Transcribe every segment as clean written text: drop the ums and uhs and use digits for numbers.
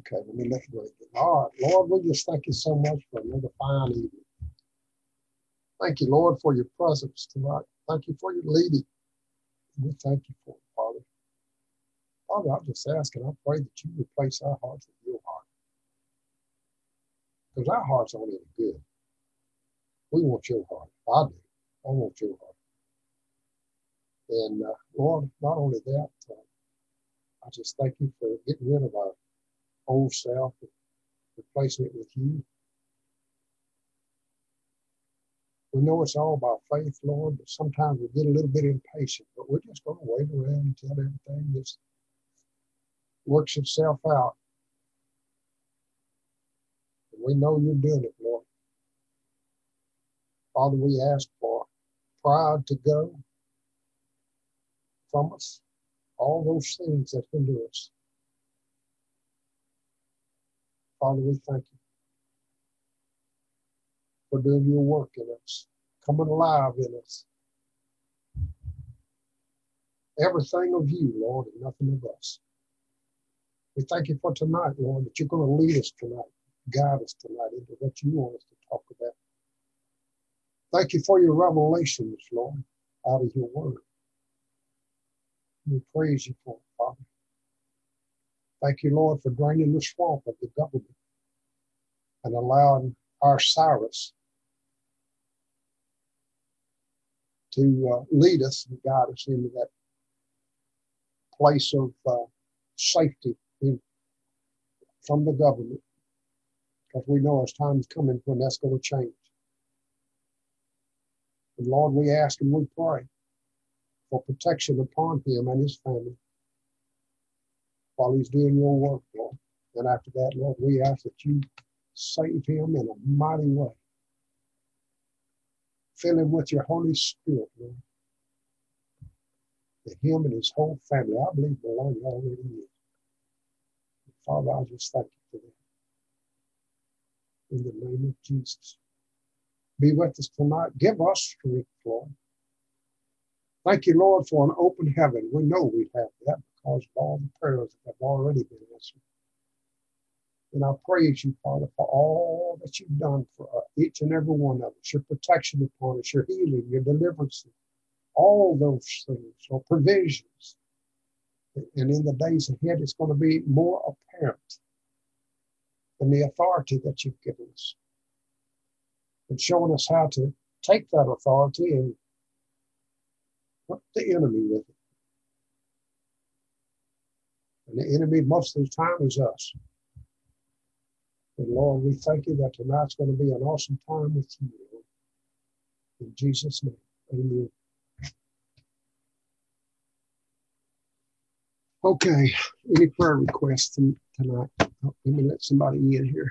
Okay, let me look at it. All right, Lord, we just thank you so much for another fine evening. Thank you, Lord, for your presence tonight. Thank you for your leading. We thank you for it, Father. Father, I just ask and I pray that you replace our hearts with your heart. Because our hearts aren't any good. We want your heart. I do. I want your heart. And Lord, not only that, I just thank you for getting rid of our old self and replacing it with you. We know it's all about faith, Lord, but sometimes we get a little bit impatient, but we're just going to wait around until everything just works itself out. And we know you're doing it, Lord. Father, we ask for pride to go from us, all those things that hinder us. Father, we thank you for doing your work in us, coming alive in us. Everything of you, Lord, and nothing of us. We thank you for tonight, Lord, that you're going to lead us tonight, guide us tonight into what you want us to talk about. Thank you for your revelations, Lord, out of your word. We praise you for it, Father. Thank you, Lord, for draining the swamp of the government and allowing our Cyrus to lead us and guide us into that place of safety from the government, because we know as time's coming when that's going to change. And Lord, we ask and we pray for protection upon him and his family while he's doing your work, Lord. And after that, Lord, we ask that you save him in a mighty way. Fill him with your Holy Spirit, Lord. To him and his whole family, I believe the Lord already is. Father, I just thank you for that. In the name of Jesus. Be with us tonight. Give us strength, Lord. Thank you, Lord, for an open heaven. We know we have that because of all the prayers that have already been answered. And I praise you, Father, for all that you've done for each and every one of us, your protection upon us, your healing, your deliverance, all those things, your provisions. And in the days ahead, it's going to be more apparent in the authority that you've given us and showing us how to take that authority and put the enemy with it. And the enemy most of the time is us. And Lord, we thank you that tonight's going to be an awesome time with you, Lord. In Jesus' name, amen. Okay, any prayer requests tonight? Let me let somebody in here.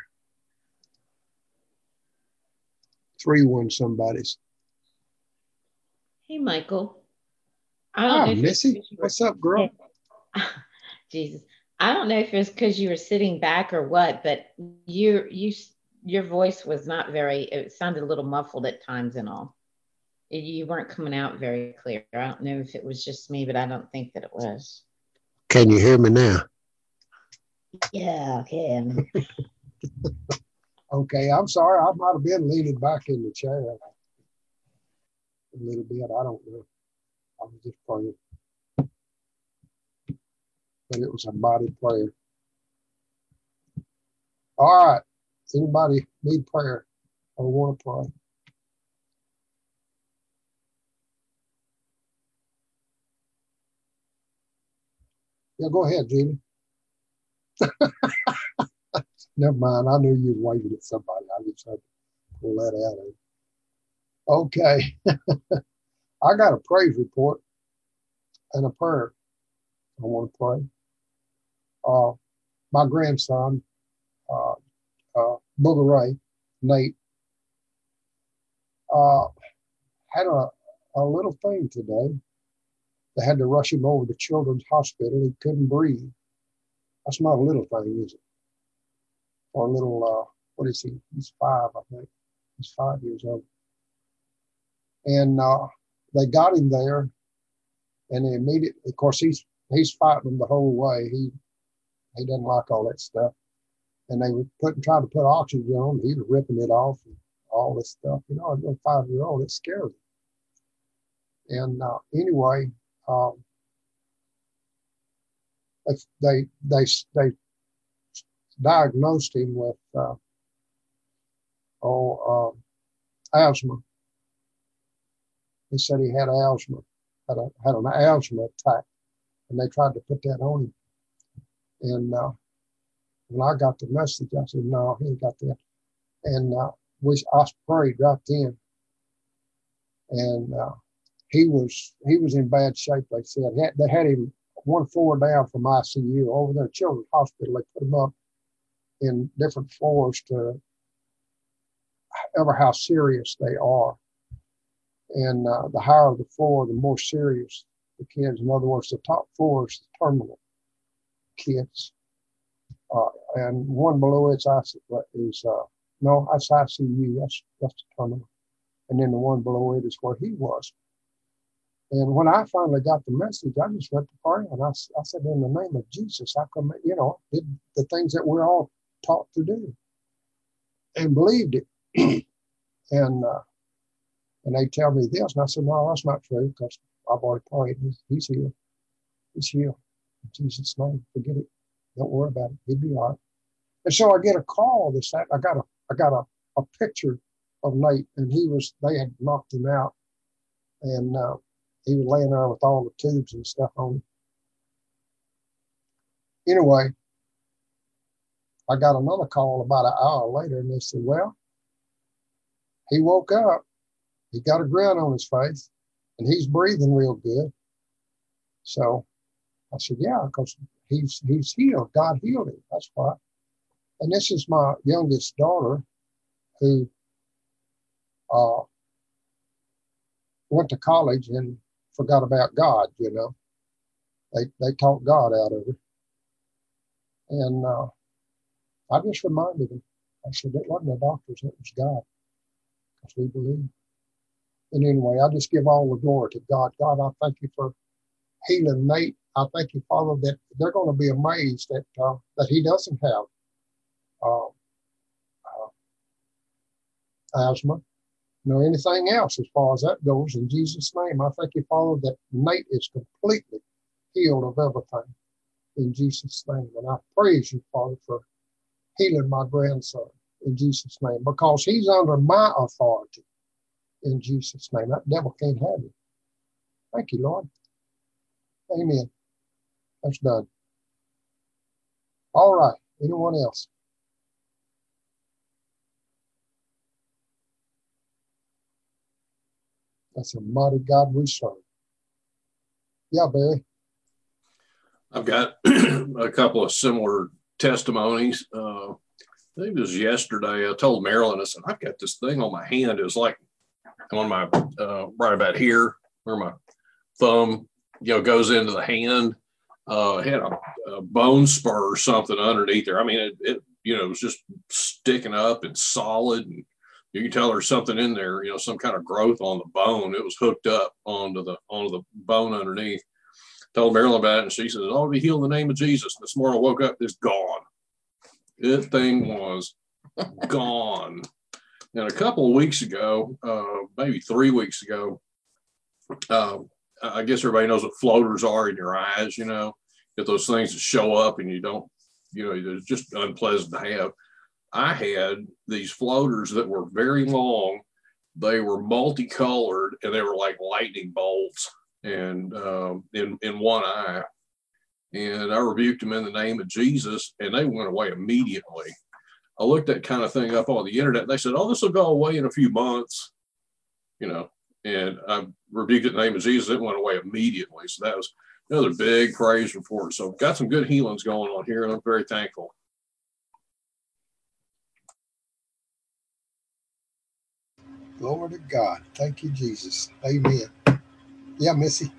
3-1 somebody's. Hey, Michael. I don't Hi, know if it's Missy. What's up, girl? Jesus. I don't know if it's because you were sitting back or what, but your voice was not very. It sounded a little muffled at times and all. You weren't coming out very clear. I don't know if it was just me, but I don't think that it was. Can you hear me now? Yeah, I can. Okay, I'm sorry. I might have been leaning back in the chair a little bit. I don't know. I was just praying. But it was a mighty prayer. All right. Anybody need prayer or want to pray? Yeah, go ahead, Jeannie. Never mind. I knew you was waving at somebody. I just had to pull that out of you. Okay. I got a praise report and a prayer I want to pray. Uh, my grandson, uh, Booger Ray, Nate, uh, had a little thing today. They had to rush him over to Children's Hospital. He couldn't breathe. That's not a little thing, is it? For a little, what is he? He's 5, I think. He's 5 years old. And they got him there, and they immediately, of course, he's fighting them the whole way. He doesn't like all that stuff. and they were trying to put oxygen on. He was ripping it off and all this stuff. You know, a little 5-year-old, it scared him. And anyway, they diagnosed him with asthma. He said he had asthma, had an asthma attack, and they tried to put that on him. And when I got the message, I said, "No, he ain't got that." And I prayed right then, and he was in bad shape. They said they had him 1 floor down from ICU over there at Children's Hospital. They put him up in different floors to ever how serious they are. And the higher the floor, the more serious the kids. In other words, the top floor is the terminal kids. And one below it's no, that's ICU. That's the terminal. And then the one below it is where he was. And when I finally got the message, I just went to pray. And I said, in the name of Jesus, I come, did the things that we're all taught to do and believed it. And they tell me this. And I said, no, that's not true because I've already prayed. He's healed. He's healed. In Jesus' name, forget it. Don't worry about it. He'll be all right. And so I get a call I got a picture of Nate, and they had knocked him out. And he was laying there with all the tubes and stuff on him. Anyway, I got another call about an hour later, and they said, well, he woke up. He got a grin on his face, and he's breathing real good. So I said, yeah, because he's healed. God healed him. That's why. And this is my youngest daughter who went to college and forgot about God, They talked God out of her. And I just reminded him. I said, it wasn't the doctors, it was God. Because we believe. And anyway, I just give all the glory to God. God, I thank you for healing Nate. I thank you, Father, that they're going to be amazed that he doesn't have asthma, nor anything else as far as that goes. In Jesus' name, I thank you, Father, that Nate is completely healed of everything. In Jesus' name. And I praise you, Father, for healing my grandson. In Jesus' name. Because he's under my authority. In Jesus' name. That devil can't have him. Thank you, Lord. Amen. That's done. All right. Anyone else? That's a mighty God we serve. Yeah, Barry. I've got a couple of similar testimonies. I think it was yesterday. I told Marilyn, I said, I've got this thing on my hand. It was like on my, right about here, where my thumb, goes into the hand. It had a bone spur or something underneath there. I mean, it was just sticking up and solid. And you can tell there's something in there, some kind of growth on the bone. It was hooked up onto the bone underneath. Told Marilyn about it, and she says, "Oh, be healed in the name of Jesus." This morning I woke up, it's gone. That thing was gone. And a couple of weeks ago, maybe 3 weeks ago, I guess everybody knows what floaters are in your eyes, get those things that show up and you don't, it's just unpleasant to have. I had these floaters that were very long. They were multicolored and they were like lightning bolts and in one eye. And I rebuked them in the name of Jesus and they went away immediately. I looked that kind of thing up on the internet and they said, oh, this will go away in a few months, and I rebuked it in the name of Jesus. It went away immediately. So that was another big praise report. So got some good healings going on here and I'm very thankful. Glory to God. Thank you, Jesus. Amen. Yeah, Missy.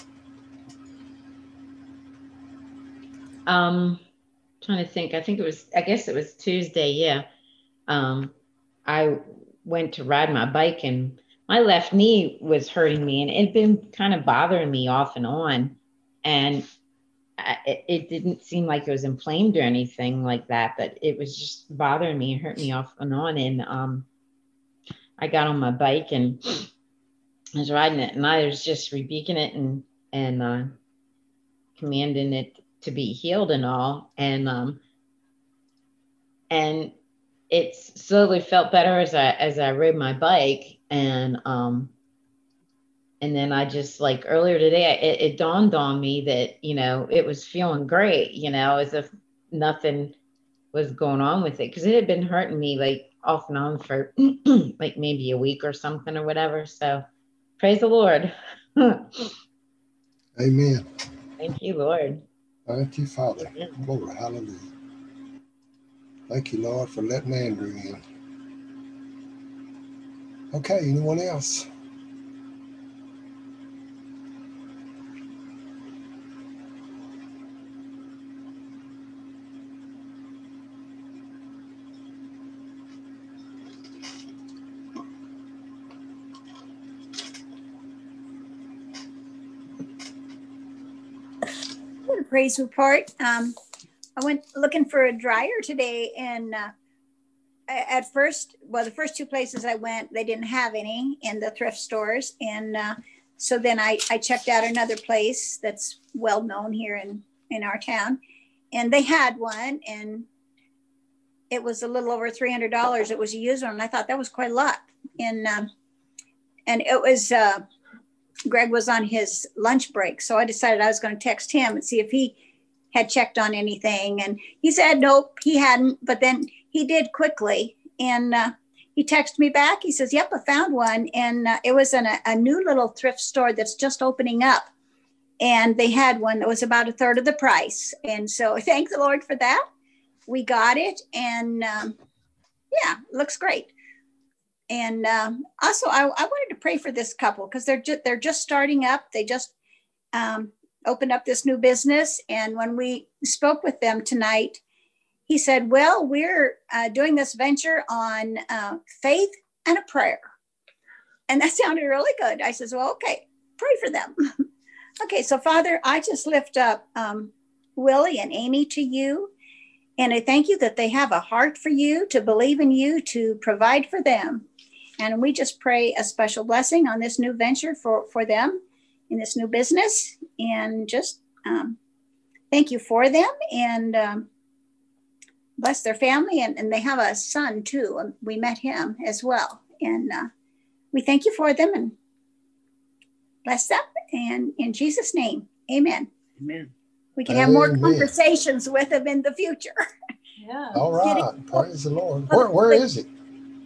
Trying to think. I guess it was Tuesday. Yeah. I went to ride my bike and my left knee was hurting me and it'd been kind of bothering me off and on. And it didn't seem like it was inflamed or anything like that, but it was just bothering me and hurt me off and on. And I got on my bike and I was riding it, and I was just rebuking it and commanding it to be healed and all. And it slowly felt better as I rode my bike. And then I just, like, earlier today, it dawned on me that, it was feeling great, as if nothing was going on with it. Cause it had been hurting me like off and on for like maybe a week or something or whatever. So praise the Lord. Amen. Thank you, Lord. Thank you, Father. Amen. Glory, hallelujah. Thank you, Lord, for letting Andrew in. Okay, anyone else? Praise report. I went looking for a dryer today, and at first, the first two places I went, they didn't have any in the thrift stores, and so then I checked out another place that's well known here in our town, and they had one, and it was a little over $300. It was a used one, and I thought that was quite a lot, and it was. Greg was on his lunch break, so I decided I was going to text him and see if he had checked on anything. And he said, nope, he hadn't, but then he did quickly. And he texted me back. He says, yep, I found one. And it was in a new little thrift store that's just opening up. And they had one that was about a third of the price. And so thank the Lord for that. We got it. And yeah, looks great. And also, I wanted to pray for this couple because they're just starting up. They just opened up this new business. And when we spoke with them tonight, he said, well, we're doing this venture on faith and a prayer. And that sounded really good. I says, well, okay, pray for them. Okay, so Father, I just lift up Willie and Amy to you. And I thank you that they have a heart for you, to believe in you, to provide for them. And we just pray a special blessing on this new venture for them in this new business. And just thank you for them, and bless their family. And they have a son too. We met him as well. And we thank you for them and bless them. And in Jesus' name, amen. Amen. We can have more conversations with them in the future. Yeah. All right. Praise the Lord. Where is it?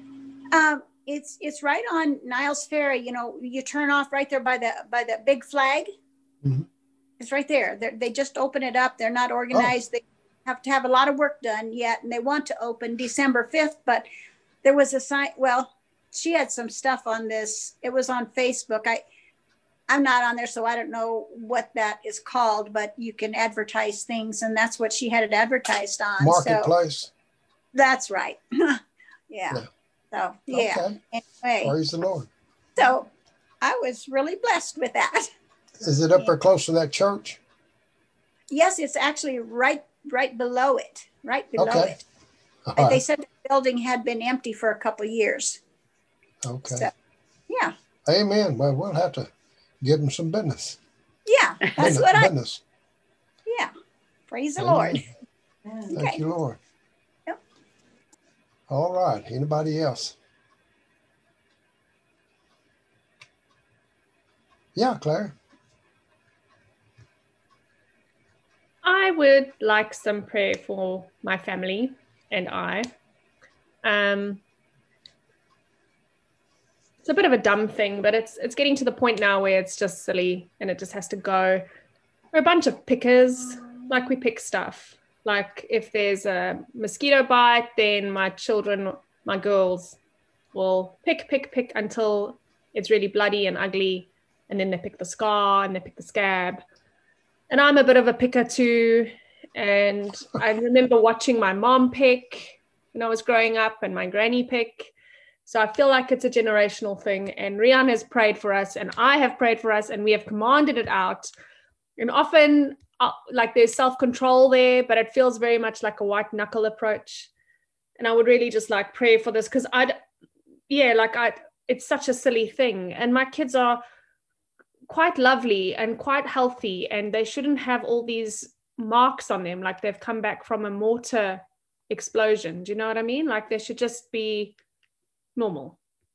It's right on Niles Ferry. You turn off right there by the big flag. Mm-hmm. It's right there. They just open it up. They're not organized. Oh. They have to have a lot of work done yet, and they want to open December 5th. But there was a sign. Well, she had some stuff on this. It was on Facebook. I'm not on there, so I don't know what that is called, but you can advertise things, and that's what she had it advertised on. Marketplace. So, that's right. Yeah. So, yeah. Okay. Anyway. Praise the Lord. So, I was really blessed with that. Is it up there close to that church? Yes, it's actually right below it. Right below it. Right. They said the building had been empty for a couple of years. Okay. So, yeah. Amen. Well, we'll have to give them some business. Yeah, that's what business. Yeah. Praise the Lord. Thank you, Lord. Yep. All right. Anybody else? Yeah, Claire. I would like some prayer for my family and I. It's a bit of a dumb thing, but it's getting to the point now where it's just silly and it just has to go. We're a bunch of pickers, like we pick stuff. Like if there's a mosquito bite, then my children, my girls will pick until it's really bloody and ugly. And then they pick the scar and they pick the scab. And I'm a bit of a picker too. And I remember watching my mom pick when I was growing up and my granny pick. So I feel like it's a generational thing. And Rian has prayed for us and I have prayed for us and we have commanded it out. And often like there's self-control there, but it feels very much like a white knuckle approach. And I would really just like pray for this, because it's such a silly thing. And my kids are quite lovely and quite healthy, and they shouldn't have all these marks on them like they've come back from a mortar explosion. Do you know what I mean? Like they should just be normal.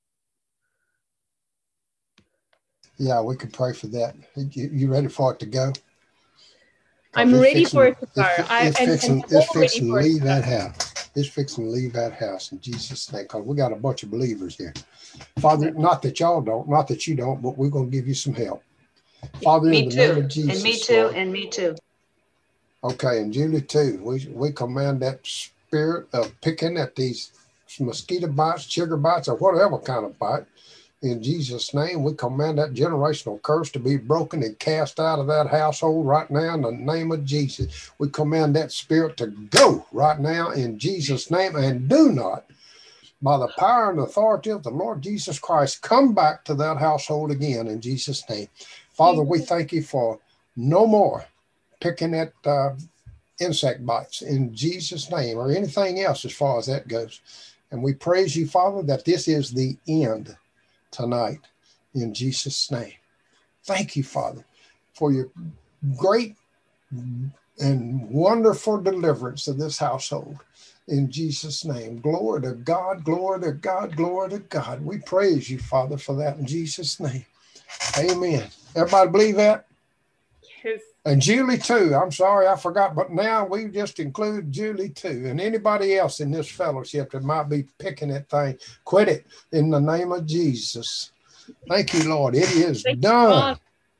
Yeah, we could pray for that. You ready for it to go? I'm ready for it to go. It's fixing to leave that house. It's fixing to leave that house in Jesus' name, because we got a bunch of believers here. Father, not that y'all don't, not that you don't, but we're going to give you some help. Father, in the name of Jesus. And me too. Lord. And me too. Okay, and Julie too. We command that spirit of picking at these mosquito bites, sugar bites, or whatever kind of bite. In Jesus' name, we command that generational curse to be broken and cast out of that household right now in the name of Jesus. We command that spirit to go right now in Jesus' name, and do not, by the power and authority of the Lord Jesus Christ, come back to that household again in Jesus' name. Father, we thank you for no more picking at insect bites in Jesus' name, or anything else as far as that goes. And we praise you, Father, that this is the end tonight in Jesus' name. Thank you, Father, for your great and wonderful deliverance of this household in Jesus' name. Glory to God, glory to God, glory to God. We praise you, Father, for that in Jesus' name. Amen. Everybody believe that? Yes. And Julie too. I'm sorry, I forgot, but now we just include Julie too. And anybody else in this fellowship that might be picking that thing, quit it in the name of Jesus. Thank you, Lord. It is done.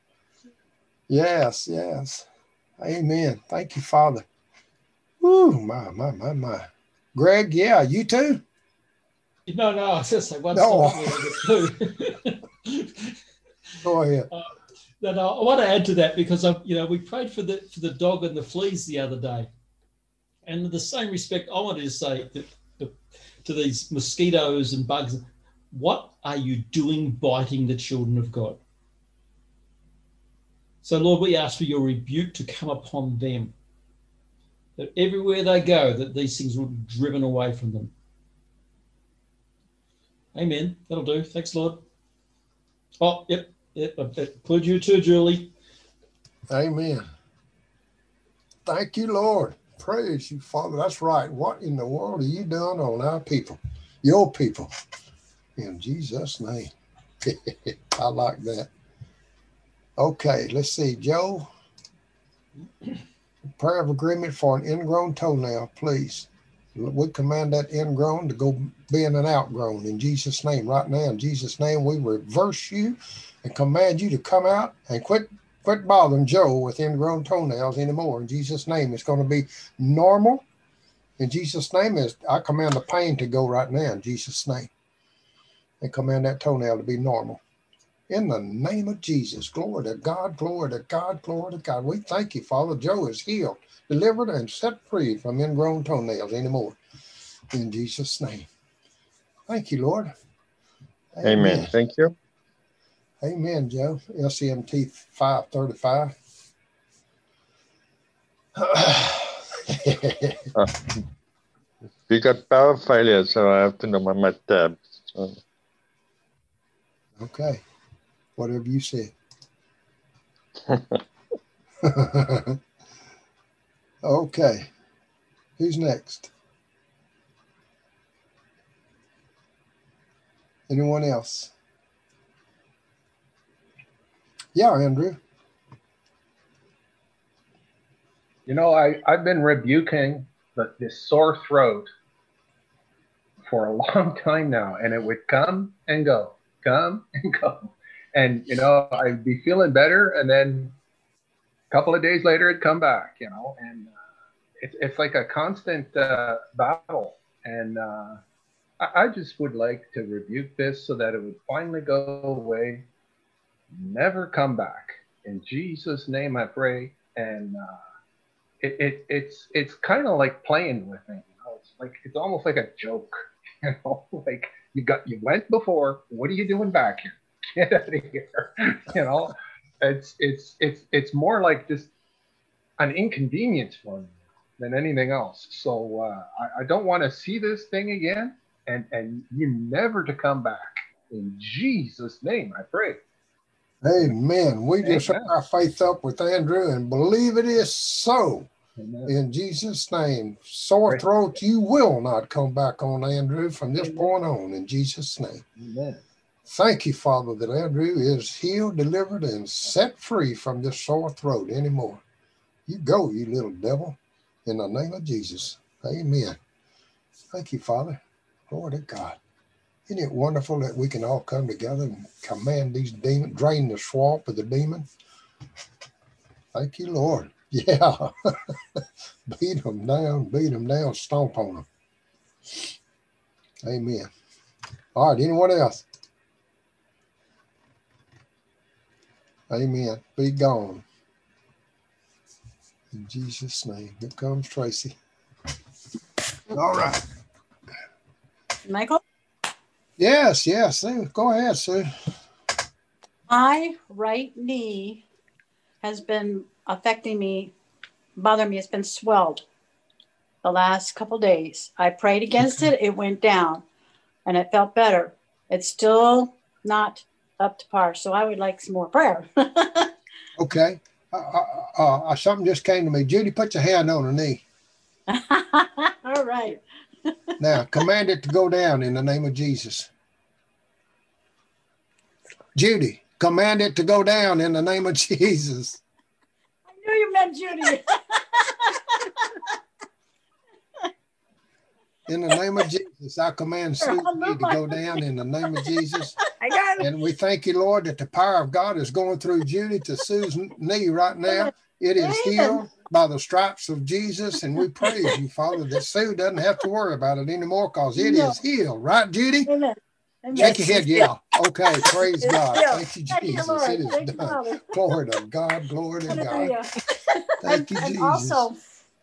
Yes, yes. Amen. Thank you, Father. Woo, my. Greg, yeah, you too? No, I was just like one stop. Go ahead. No, I want to add to that, because we prayed for the dog and the fleas the other day, and in the same respect, I wanted to say that to these mosquitoes and bugs, what are you doing biting the children of God? So, Lord, we ask for your rebuke to come upon them, that everywhere they go, that these things will be driven away from them. Amen. That'll do. Thanks, Lord. Oh, yep. That includes you too, Julie. Amen. Thank you, Lord. Praise you, Father. That's right. What in the world are you doing on our people? Your people. In Jesus' name. I like that. Okay, let's see. Joe, prayer of agreement for an ingrown toenail, please. We command that ingrown to go being an outgrown in Jesus' name right now. In Jesus' name, we reverse you and command you to come out and quit bothering Joe with ingrown toenails anymore. In Jesus' name, it's going to be normal. In Jesus' name, I command the pain to go right now in Jesus' name. And command that toenail to be normal. In the name of Jesus, glory to God, glory to God, glory to God. We thank you, Father. Joe is healed, delivered, and set free from ingrown toenails anymore. In Jesus' name. Thank you, Lord. Amen. Thank you. Amen, Joe. LCMT 535. We got power failure, so I have to know my tab. So. Okay. Whatever you said. Okay. Who's next? Anyone else? Yeah, Andrew. I've been rebuking this sore throat for a long time now, and it would come and go. And, I'd be feeling better, and then a couple of days later, it'd come back, and it's like a constant battle. And I just would like to rebuke this so that it would finally go away, never come back. In Jesus' name I pray. And it's kind of like playing with me. It's almost like a joke. Like you went before. What are you doing back here? Get out of here. It's more like just an inconvenience for me than anything else. So I don't want to see this thing again, and you never to come back. In Jesus' name, I pray. Amen. We just Amen. hook our faith up with Andrew and believe it is so. Amen. In Jesus' name. Sore Right. throat, you will not come back on, Andrew, from this Amen. point on, in Jesus' name. Amen. Thank you, Father, that Andrew is healed, delivered, and set free from this sore throat anymore. You go, you little devil, in the name of Jesus. Amen. Thank you, Father. Glory to God. Isn't it wonderful that we can all come together and command these demons, drain the swamp of the demon? Thank you, Lord. Yeah. beat them down, stomp on them. Amen. All right, anyone else? Amen. Be gone. In Jesus' name. Here comes Tracy. All right. Michael? Yes, Sue. Go ahead, Sue. My right knee has been affecting me, bothering me. It's been swelled the last couple days. I prayed against it. It went down and it felt better. It's still not up to par. So I would like some more prayer. Okay. Something just came to me. Judy, put your hand on her knee. All right. Now, command it to go down in the name of Jesus. Judy, command it to go down in the name of Jesus. I knew you meant Judy. In the name of Jesus, I command Sue's knee to go down in the name of Jesus. I got it. And we thank you, Lord, that the power of God is going through Judy to Sue's knee right now. It is healed by the stripes of Jesus. And we praise you, Father, that Sue doesn't have to worry about it anymore because it is healed. Right, Judy? Amen. Shake your head, yeah. Okay, praise God. Thank you, Thank you, Jesus. Lord. It is Thank you, done. Father. Glory to God, glory to God. Hallelujah. Thank you, And Jesus. also,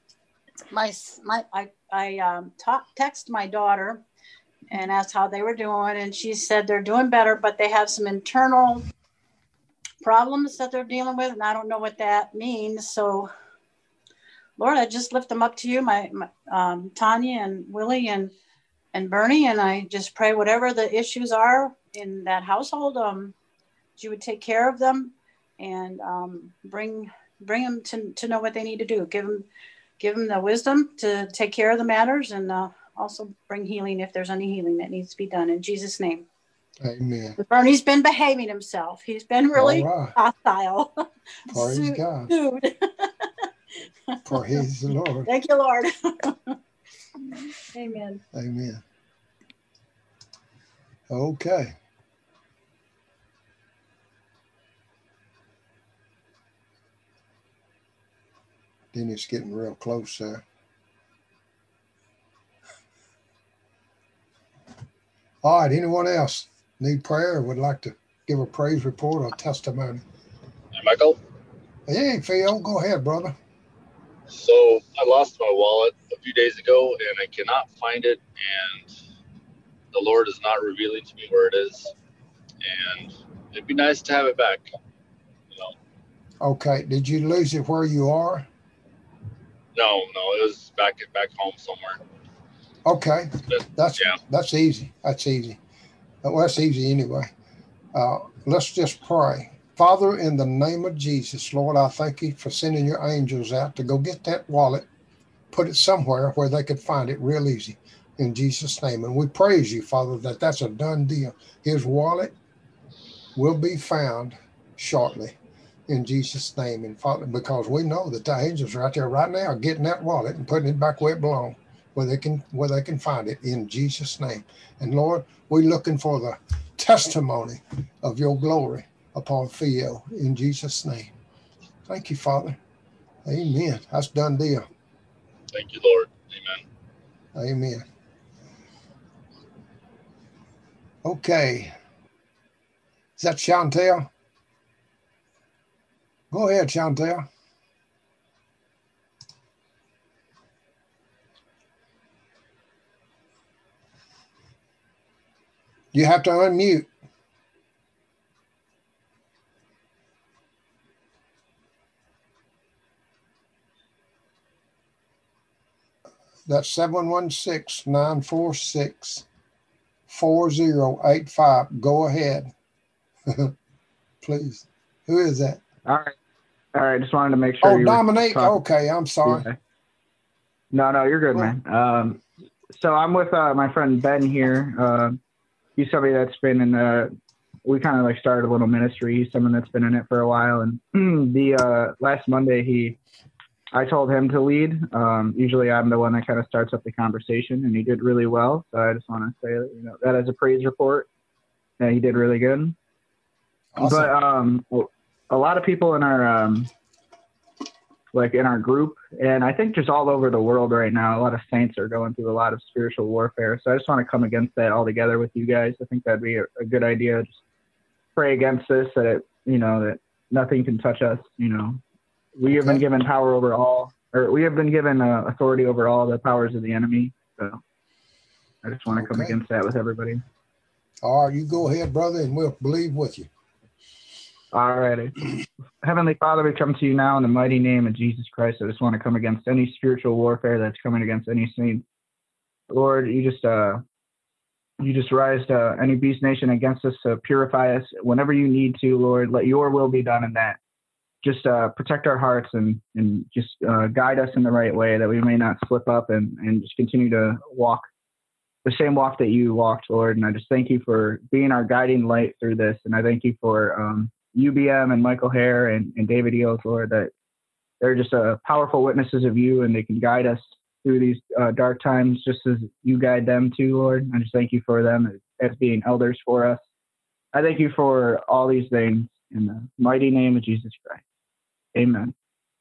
I text my daughter and asked how they were doing, and she said they're doing better, but they have some internal problems that they're dealing with, and I don't know what that means. So, Lord, I just lift them up to you, my Tanya and Willie and Bernie, and I just pray whatever the issues are in that household, you would take care of them and bring them to know what they need to do. Give them the wisdom to take care of the matters, and also bring healing if there's any healing that needs to be done. In Jesus' name. Amen. Bernie's been behaving himself. He's been really hostile. Praise God. Dude. Praise the Lord. Thank you, Lord. Amen. Amen. Okay. Then it's getting real close there. All right, anyone else need prayer or would like to give a praise report or testimony? Hey, Michael. Hey, Phil, go ahead, brother. So I lost my wallet a few days ago and I cannot find it, and the Lord is not revealing to me where it is, and it'd be nice to have it back. You know. Okay, did you lose it where you are? No, it was back home somewhere. Okay, But, that's easy. That's easy. Well, that's easy anyway. Let's just pray. Father, in the name of Jesus, Lord, I thank you for sending your angels out to go get that wallet, put it somewhere where they could find it real easy, in Jesus' name. And we praise you, Father, that that's a done deal. His wallet will be found shortly, in Jesus' name. And Father, because we know that the angels are out there right now getting that wallet and putting it back where it belongs, where they can find it, in Jesus' name. And Lord, we're looking for the testimony of your glory upon Theo, in Jesus' name. Thank you, Father. Amen. That's done deal. Thank you, Lord. Amen. Amen. Okay. Is that Chantel? Go ahead, Chantel. You have to unmute. That's 716-946-4085. Go ahead. Please. Who is that? All right. All right. Just wanted to make sure. Oh, you Dominique. were talking. Okay. I'm sorry. Yeah. No, you're good, man. So I'm with my friend Ben here. He's somebody that's been in we kind of like started a little ministry. He's someone that's been in it for a while. And the last Monday, I told him to lead. Usually I'm the one that kind of starts up the conversation, and he did really well. So I just want to say that, that as a praise report, he did really good. Awesome. But a lot of people in our in our group, and I think just all over the world right now, a lot of saints are going through a lot of spiritual warfare. So I just want to come against that all together with you guys. I think that'd be a good idea. Just pray against this, that that nothing can touch us. We have been given power over all, or we have been given authority over all the powers of the enemy. So I just want to come against that with everybody. All right, you go ahead, brother, and we'll believe with you. All righty. Heavenly Father, we come to you now in the mighty name of Jesus Christ. I just want to come against any spiritual warfare that's coming against any saint. Lord, you just raised any beast nation against us to purify us whenever you need to, Lord. Let your will be done in that. Just protect our hearts and just guide us in the right way, that we may not slip up and just continue to walk the same walk that you walked, Lord. And I just thank you for being our guiding light through this. And I thank you for UBM and Michael Hare and David Eels, Lord, that they're just powerful witnesses of you, and they can guide us through these dark times just as you guide them too, Lord. I just thank you for them as being elders for us. I thank you for all these things in the mighty name of Jesus Christ. Amen.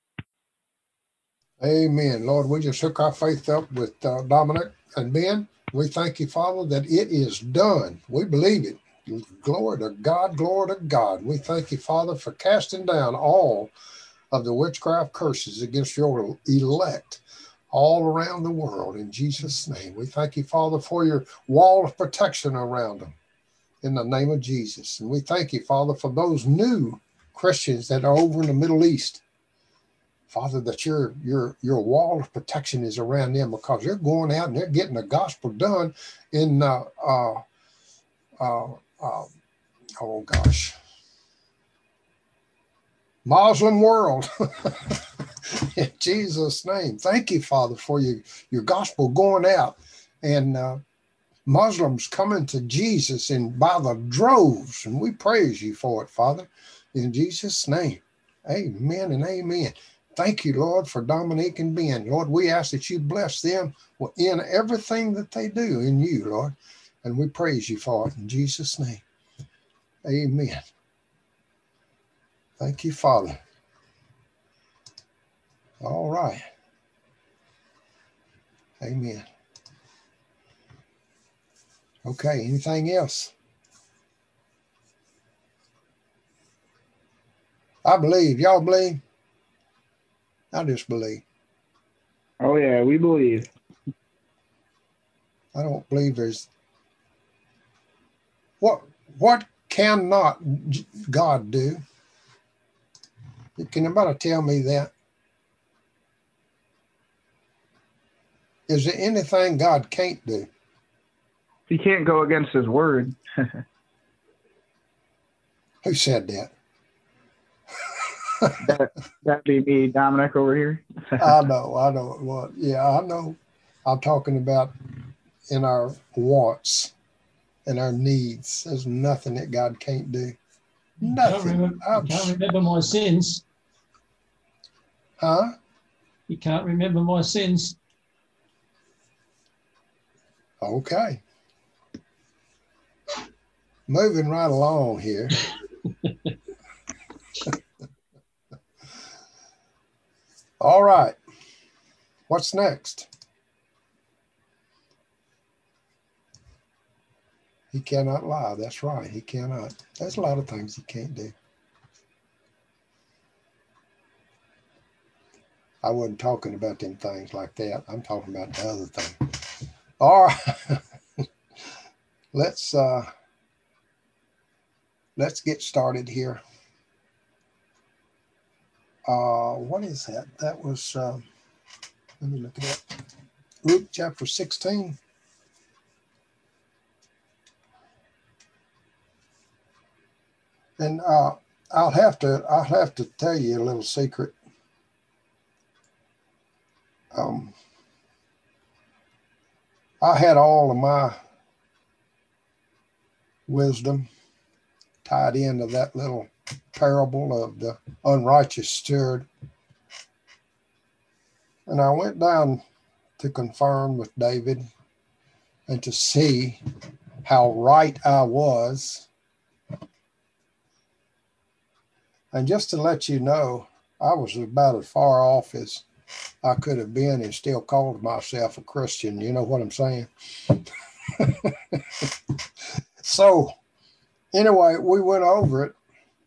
Amen. Lord, we just hook our faith up with Dominic and Ben. We thank you, Father, that it is done. We believe it. Glory to God, glory to God. We thank you, Father, for casting down all of the witchcraft curses against your elect all around the world. In Jesus' name, we thank you, Father, for your wall of protection around them in the name of Jesus. And we thank you, Father, for those new Christians that are over in the Middle East. Father, that your wall of protection is around them, because they're going out and they're getting the gospel done in Muslim world. In Jesus' name. Thank you, Father, for your gospel going out and Muslims coming to Jesus and by the droves. And we praise you for it, Father, in Jesus' name. Amen and amen. Thank you, Lord, for Dominique and Ben. Lord, we ask that you bless them in everything that they do in you, Lord. And we praise you for it in Jesus' name. Amen. Thank you, Father. All right. Amen. Okay, anything else? I believe. Y'all believe? I just believe. Oh, yeah, we believe. I don't believe there's... What cannot God do? Can anybody tell me that? Is there anything God can't do? He can't go against his word. Who said that? That'd be me, Dominic, over here. I know. Well, yeah, I know. I'm talking about in our wants and our needs. There's nothing that God can't do. Nothing. You can't remember my sins. Huh? You can't remember my sins. Okay. Moving right along here. All right. What's next? He cannot lie. That's right. He cannot. There's a lot of things he can't do. I wasn't talking about them things like that. I'm talking about the other thing. All right. Let's get started here. What is that? That was, let me look it up. Luke chapter 16. And I'll have to tell you a little secret. I had all of my wisdom tied into that little parable of the unrighteous steward. And I went down to confirm with David and to see how right I was. And just to let you know, I was about as far off as I could have been and still called myself a Christian. You know what I'm saying? So, anyway, we went over it.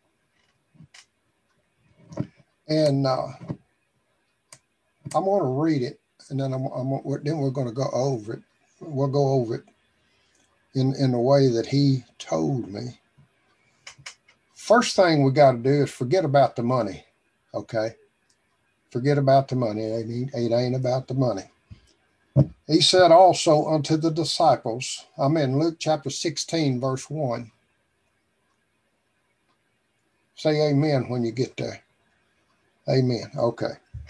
And I'm going to read it, and then then we're going to go over it. We'll go over it in the way that he told me. First thing we got to do is forget about the money, okay? Forget about the money. It ain't about the money. He said also unto the disciples, I'm in Luke chapter 16, verse 1. Say amen when you get there. Amen. Okay.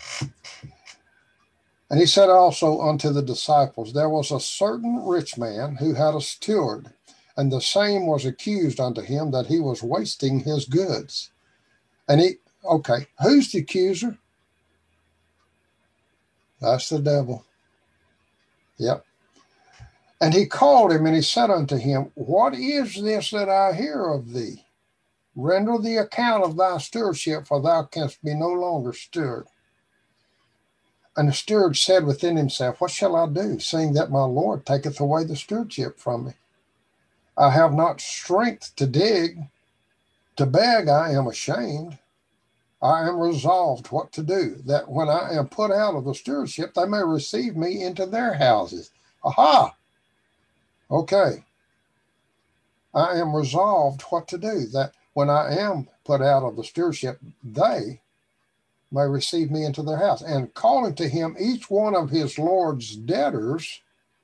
And he said also unto the disciples, there was a certain rich man who had a steward, and the same was accused unto him that he was wasting his goods. And who's the accuser? That's the devil. Yep. And he called him and he said unto him, what is this that I hear of thee? Render the account of thy stewardship, for thou canst be no longer steward. And the steward said within himself, what shall I do, seeing that my Lord taketh away the stewardship from me? I have not strength to dig, to beg I am ashamed. I am resolved what to do, that when I am put out of the stewardship, they may receive me into their houses. Aha! Okay. I am resolved what to do, that when I am put out of the stewardship, they may receive me into their house. And calling to him each one of his Lord's debtors,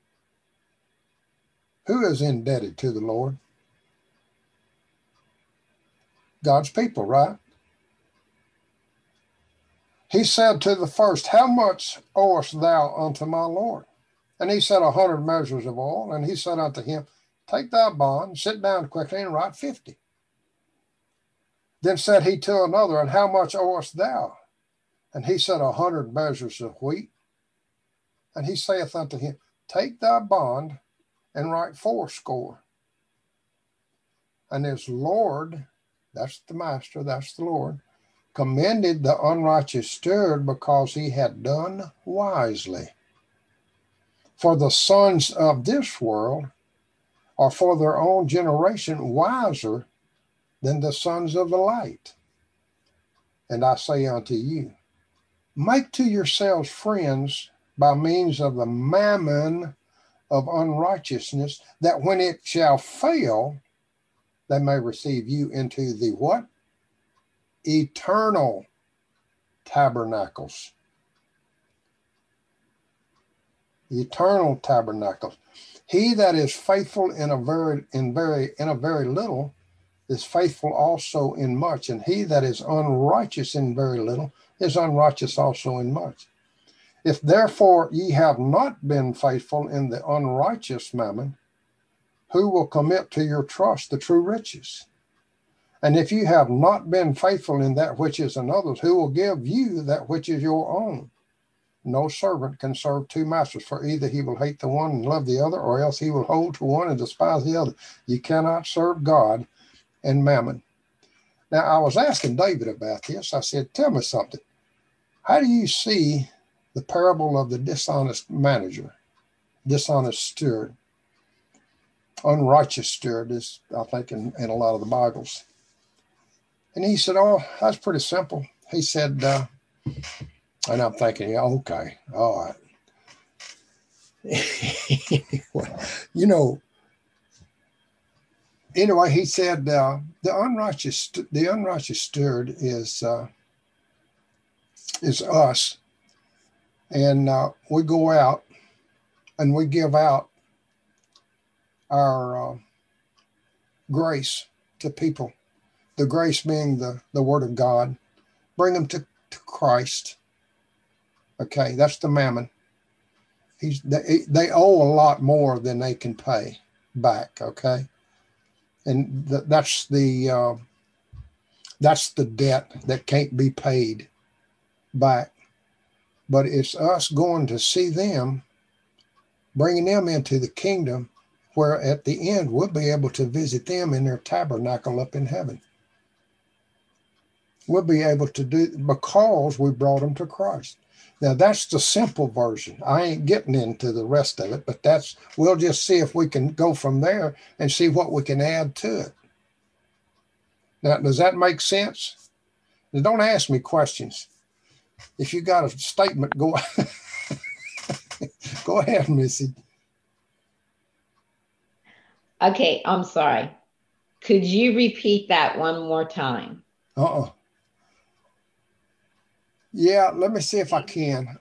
who is indebted to the Lord? God's people, right? He said to the first, how much owest thou unto my Lord? And he said, 100 measures of oil. And he said unto him, take thy bond, sit down quickly and write 50. Then said he to another, and how much owest thou? And he said, 100 measures of wheat. And he saith unto him, take thy bond and write 80. And his Lord, that's the master, that's the Lord, commended the unrighteous steward because he had done wisely. For the sons of this world are for their own generation wiser than the sons of the light. And I say unto you, make to yourselves friends by means of the mammon of unrighteousness, that when it shall fail, they may receive you into the what? Eternal tabernacles. Eternal tabernacles. He that is faithful in a very little is faithful also in much, and he that is unrighteous in very little is unrighteous also in much. If therefore ye have not been faithful in the unrighteous mammon, who will commit to your trust the true riches? And if you have not been faithful in that which is another's, who will give you that which is your own? No servant can serve two masters, for either he will hate the one and love the other, or else he will hold to one and despise the other. You cannot serve God and mammon. Now, I was asking David about this. I said, tell me something. How do you see the parable of the dishonest manager, dishonest steward? Unrighteous steward is, I think, in a lot of the Bibles. And he said, oh, that's pretty simple. He said, and I'm thinking, yeah, okay, all right. You know, anyway, he said, the unrighteous steward is us. And we go out and we give out our grace to people, the grace being the word of God, bring them to Christ. Okay, that's the mammon. They owe a lot more than they can pay back. Okay, and that's the debt that can't be paid back. But it's us going to see them, bringing them into the kingdom, where at the end we'll be able to visit them in their tabernacle up in heaven. We'll be able to do because we brought them to Christ. Now that's the simple version. I ain't getting into the rest of it, but we'll just see if we can go from there and see what we can add to it. Now, does that make sense? Now, don't ask me questions. If you got a statement, go go ahead, Missy. Okay, I'm sorry. Could you repeat that one more time? Yeah, let me see if I can.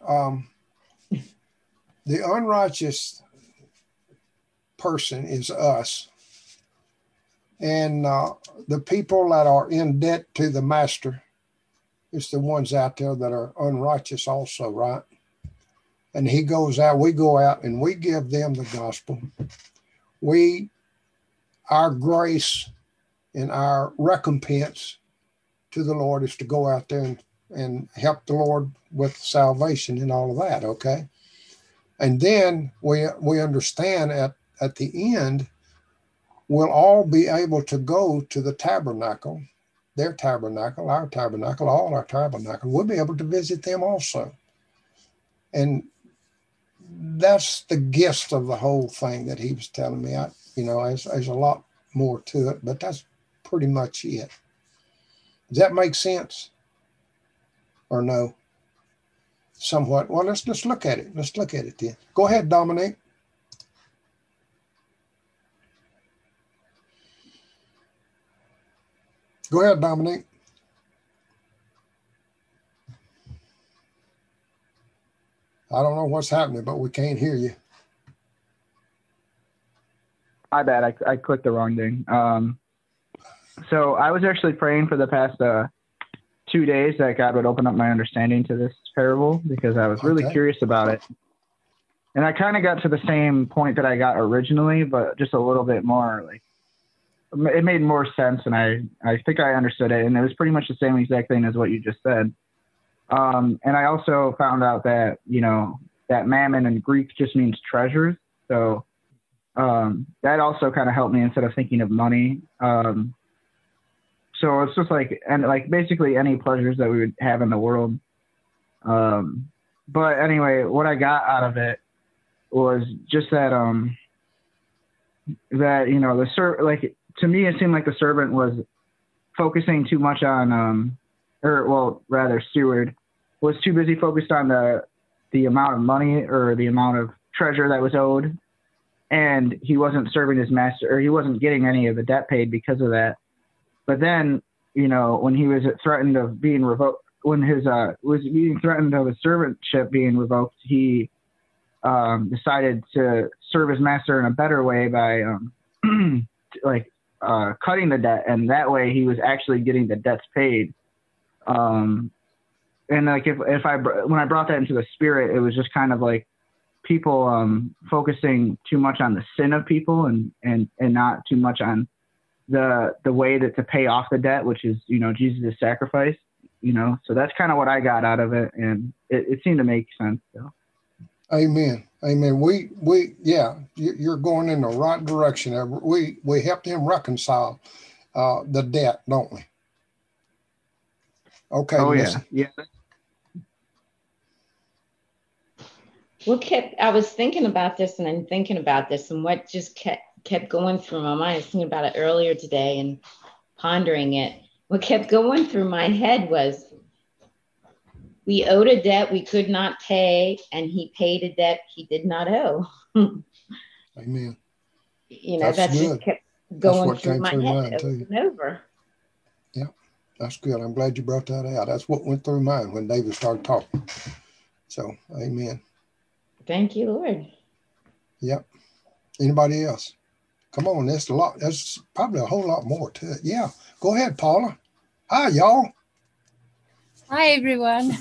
The unrighteous person is us. And the people that are in debt to the master, it's the ones out there that are unrighteous also, right? And he goes out, we go out and we give them the gospel. Our grace and our recompense to the Lord is to go out there and help the Lord with salvation and all of that, okay? And then we understand at the end, we'll all be able to go to the tabernacle, their tabernacle, our tabernacle, all our tabernacle. We'll be able to visit them also. And that's the gist of the whole thing that he was telling me. There's a lot more to it, but that's pretty much it. Does that make sense? Or no? Somewhat. Well, let's look at it. Let's look at it then. Go ahead, Dominique. Go ahead, Dominique. I don't know what's happening, but we can't hear you. My bad. I clicked the wrong thing. So I was actually praying for the past 2 days that God would open up my understanding to this parable, because I was really curious about it. And I kind of got to the same point that I got originally, but just a little bit more, like, it made more sense, and I think I understood it. And it was pretty much the same exact thing as what you just said. And I also found out that, that mammon in Greek just means treasures. So that also kind of helped me instead of thinking of money. So it's just like basically any pleasures that we would have in the world. But anyway, what I got out of it was just that, to me, it seemed like the servant was focusing too much on, steward was too busy focused on the amount of money or the amount of treasure that was owed. And he wasn't serving his master, or he wasn't getting any of the debt paid because of that. But then, when he was threatened of being revoked, when his was being threatened of his servantship being revoked, he decided to serve his master in a better way by cutting the debt, and that way he was actually getting the debts paid. And like when I brought that into the spirit, it was just kind of like people focusing too much on the sin of people and not too much on the way that to pay off the debt, which is, Jesus' sacrifice, so that's kind of what I got out of it. And it seemed to make sense. So. Amen. Amen. You're going in the right direction. We helped him reconcile the debt, don't we? Okay. Oh, listen. yeah. Well, I was thinking about this and what just kept going through my mind. I was thinking about it earlier today and pondering it. What kept going through my head was, we owed a debt we could not pay, and he paid a debt he did not owe. Amen. That just kept going through my head over and over. Yeah, that's good. I'm glad you brought that out. That's what went through mine when David started talking. So, amen. Thank you, Lord. Yep. Anybody else? Come on, there's a lot. There's probably a whole lot more to it. Yeah. Go ahead, Paula. Hi, y'all. Hi, everyone.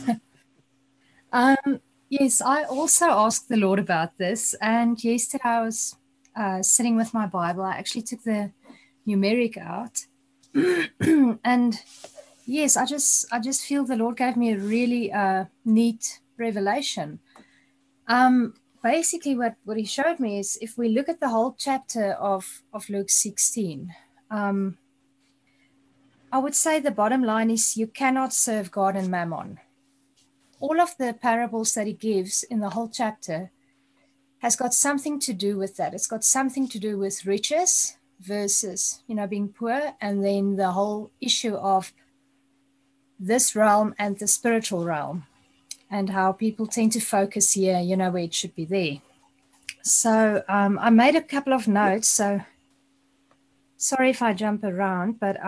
Yes, I also asked the Lord about this. And yesterday I was sitting with my Bible. I actually took the numeric out. And yes, I just feel the Lord gave me a really neat revelation. Basically, what he showed me is if we look at the whole chapter of Luke 16, I would say the bottom line is you cannot serve God and mammon. All of the parables that he gives in the whole chapter has got something to do with that. It's got something to do with riches versus, being poor, and then the whole issue of this realm and the spiritual realm, and how people tend to focus here, where it should be there. So I made a couple of notes. So sorry if I jump around, but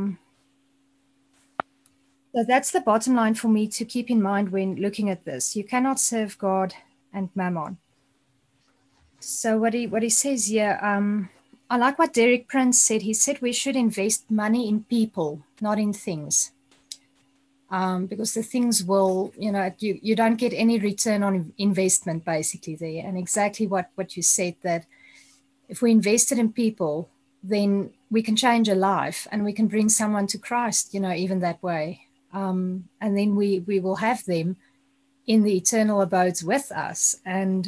so that's the bottom line for me to keep in mind when looking at this. You cannot serve God and mammon. So what he says here, I like what Derek Prince said. He said we should invest money in people, not in things. Because the things will, you don't get any return on investment basically there. And exactly what you said, that if we invested in people, then we can change a life and we can bring someone to Christ, even that way. And then we will have them in the eternal abodes with us. And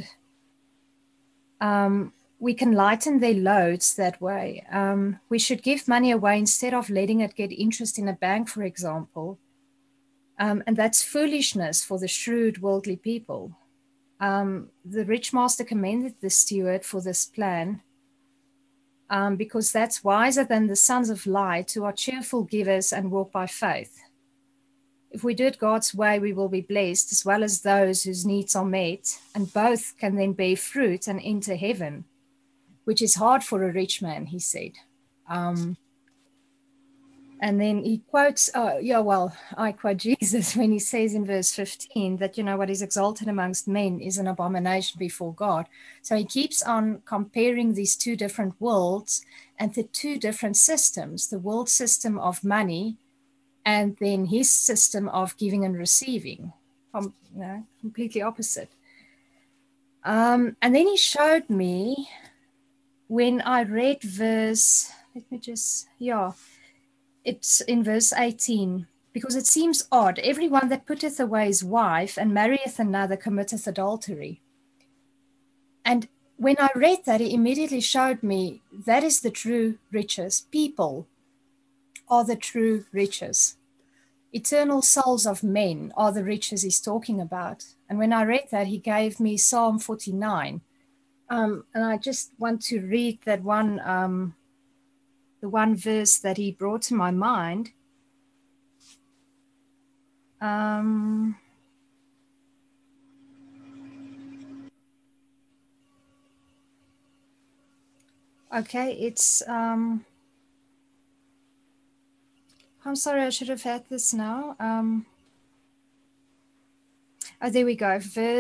we can lighten their loads that way. We should give money away instead of letting it get interest in a bank, for example. And that's foolishness for the shrewd worldly people. The rich master commended the steward for this plan because that's wiser than the sons of light, who are cheerful givers and walk by faith. If we do it God's way, we will be blessed, as well as those whose needs are met, and both can then bear fruit and enter heaven, which is hard for a rich man, he said. And then he quotes, I quote Jesus when he says in verse 15 that, what is exalted amongst men is an abomination before God. So he keeps on comparing these two different worlds and the two different systems, the world system of money and then his system of giving and receiving, completely opposite. And then he showed me when I read verse, it's in verse 18, because it seems odd. Everyone that putteth away his wife and marrieth another committeth adultery. And when I read that, it immediately showed me that is the true riches. People are the true riches. Eternal souls of men are the riches he's talking about. And when I read that, he gave me Psalm 49. And I just want to read that one, the one verse that he brought to my mind. Okay, it's, I'm sorry, I should have had this now. Oh, there we go.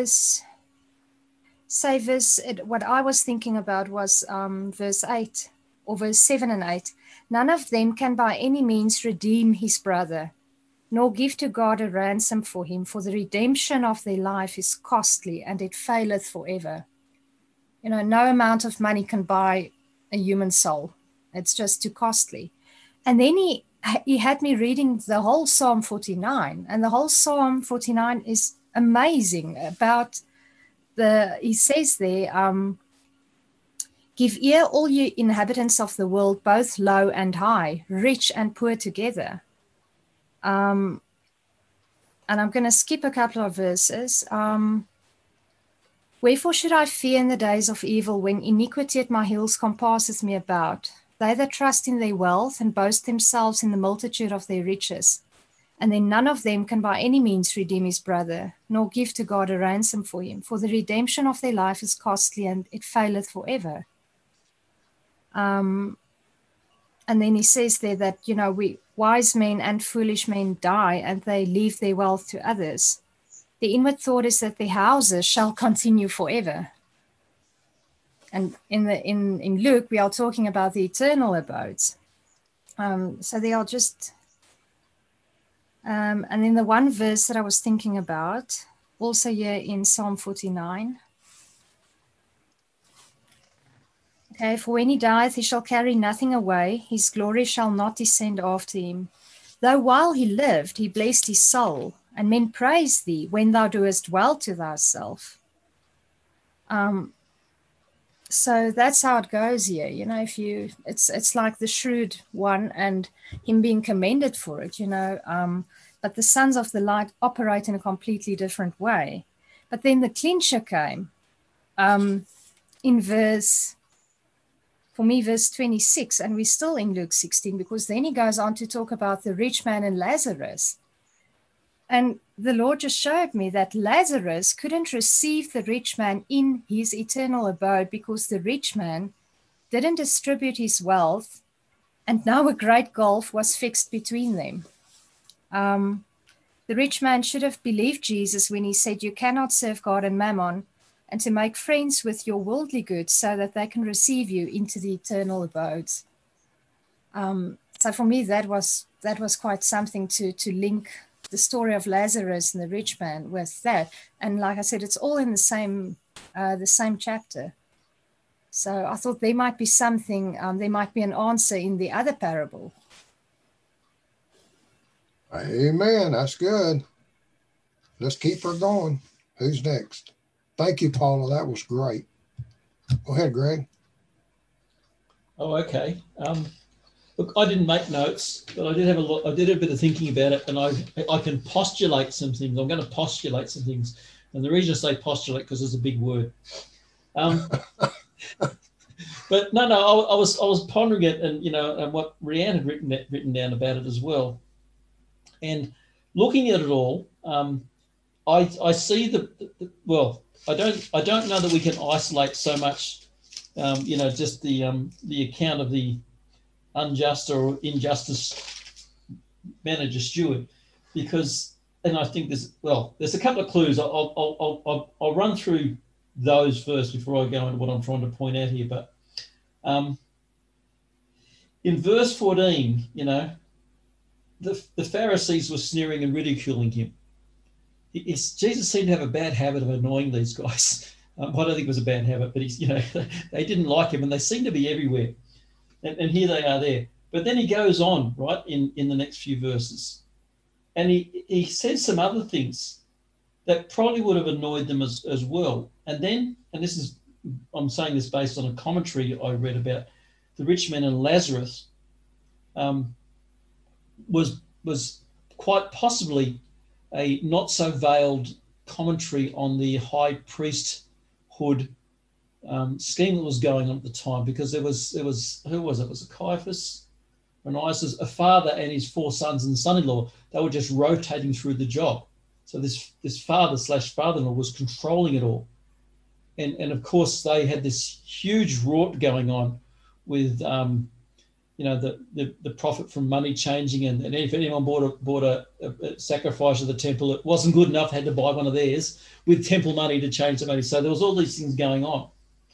What I was thinking about was verse 8 or verse 7 and 8. None of them can by any means redeem his brother, nor give to God a ransom for him, for the redemption of their life is costly and it faileth forever. No amount of money can buy a human soul. It's just too costly. And then he had me reading the whole Psalm 49, and the whole Psalm 49 is amazing about he says there, give ear all you inhabitants of the world, both low and high, rich and poor together. And I'm going to skip a couple of verses. Wherefore should I fear in the days of evil, when iniquity at my heels compasseth me about? They that trust in their wealth and boast themselves in the multitude of their riches. And then none of them can by any means redeem his brother, nor give to God a ransom for him. For the redemption of their life is costly, and it faileth forever. And then he says there that, wise men and foolish men die, and they leave their wealth to others. The inward thought is that their houses shall continue forever. And in Luke, we are talking about the eternal abodes. So they are just, and then the one verse that I was thinking about, also here in Psalm 49. Okay, for when he dieth, he shall carry nothing away. His glory shall not descend after him. Though while he lived, he blessed his soul, and men praise thee when thou doest well to thyself. So that's how it goes here. You know, if you, it's like the shrewd one and him being commended for it, you know. But the sons of the light operate in a completely different way. But then the clincher came in verse 26, and we're still in Luke 16, because then he goes on to talk about the rich man and Lazarus. And the Lord just showed me that Lazarus couldn't receive the rich man in his eternal abode because the rich man didn't distribute his wealth, and now a great gulf was fixed between them. The rich man should have believed Jesus when he said, you cannot serve God and mammon, and to make friends with your worldly goods so that they can receive you into the eternal abodes. So for me, that was quite something to link the story of Lazarus and the rich man with that. And like I said, it's all in the same chapter. So I thought there might be something, there might be an answer in the other parable. Amen. That's good. Let's keep her going. Who's next? Thank you, Paula. That was great. Go ahead, Greg. Oh, okay. Look, I didn't make notes, but I did have I did a bit of thinking about it, and I can postulate some things. I'm going to postulate some things, and the reason I say postulate because it's a big word. But no, I was pondering it, and you know, and what Rianne had written down about it as well, and looking at it all, I see well, I don't know that we can isolate so much, you know, just the account of the unjust or injustice manager steward, because, and I think there's a couple of clues. I'll run through those first before I go into what I'm trying to point out here. But in verse 14, you know, the Pharisees were sneering and ridiculing him. Jesus seemed to have a bad habit of annoying these guys. I don't think it was a bad habit, but he's, you know, they didn't like him, and they seem to be everywhere. And here they are there. But then he goes on, right, in the next few verses. And he says some other things that probably would have annoyed them as well. And then, and this is, I'm saying this based on a commentary I read about the rich man and Lazarus, was quite possibly a not so veiled commentary on the high priesthood scheme that was going on at the time, because there was who was it? Was it Caiaphas? Ananias, a father and his 4 sons and son-in-law. They were just rotating through the job. So this father/father-in-law was controlling it all, and of course they had this huge rort going on with you know, the profit from money changing, and if anyone bought a sacrifice of the temple, it wasn't good enough, had to buy one of theirs with temple money to change the money. So there was all these things going on.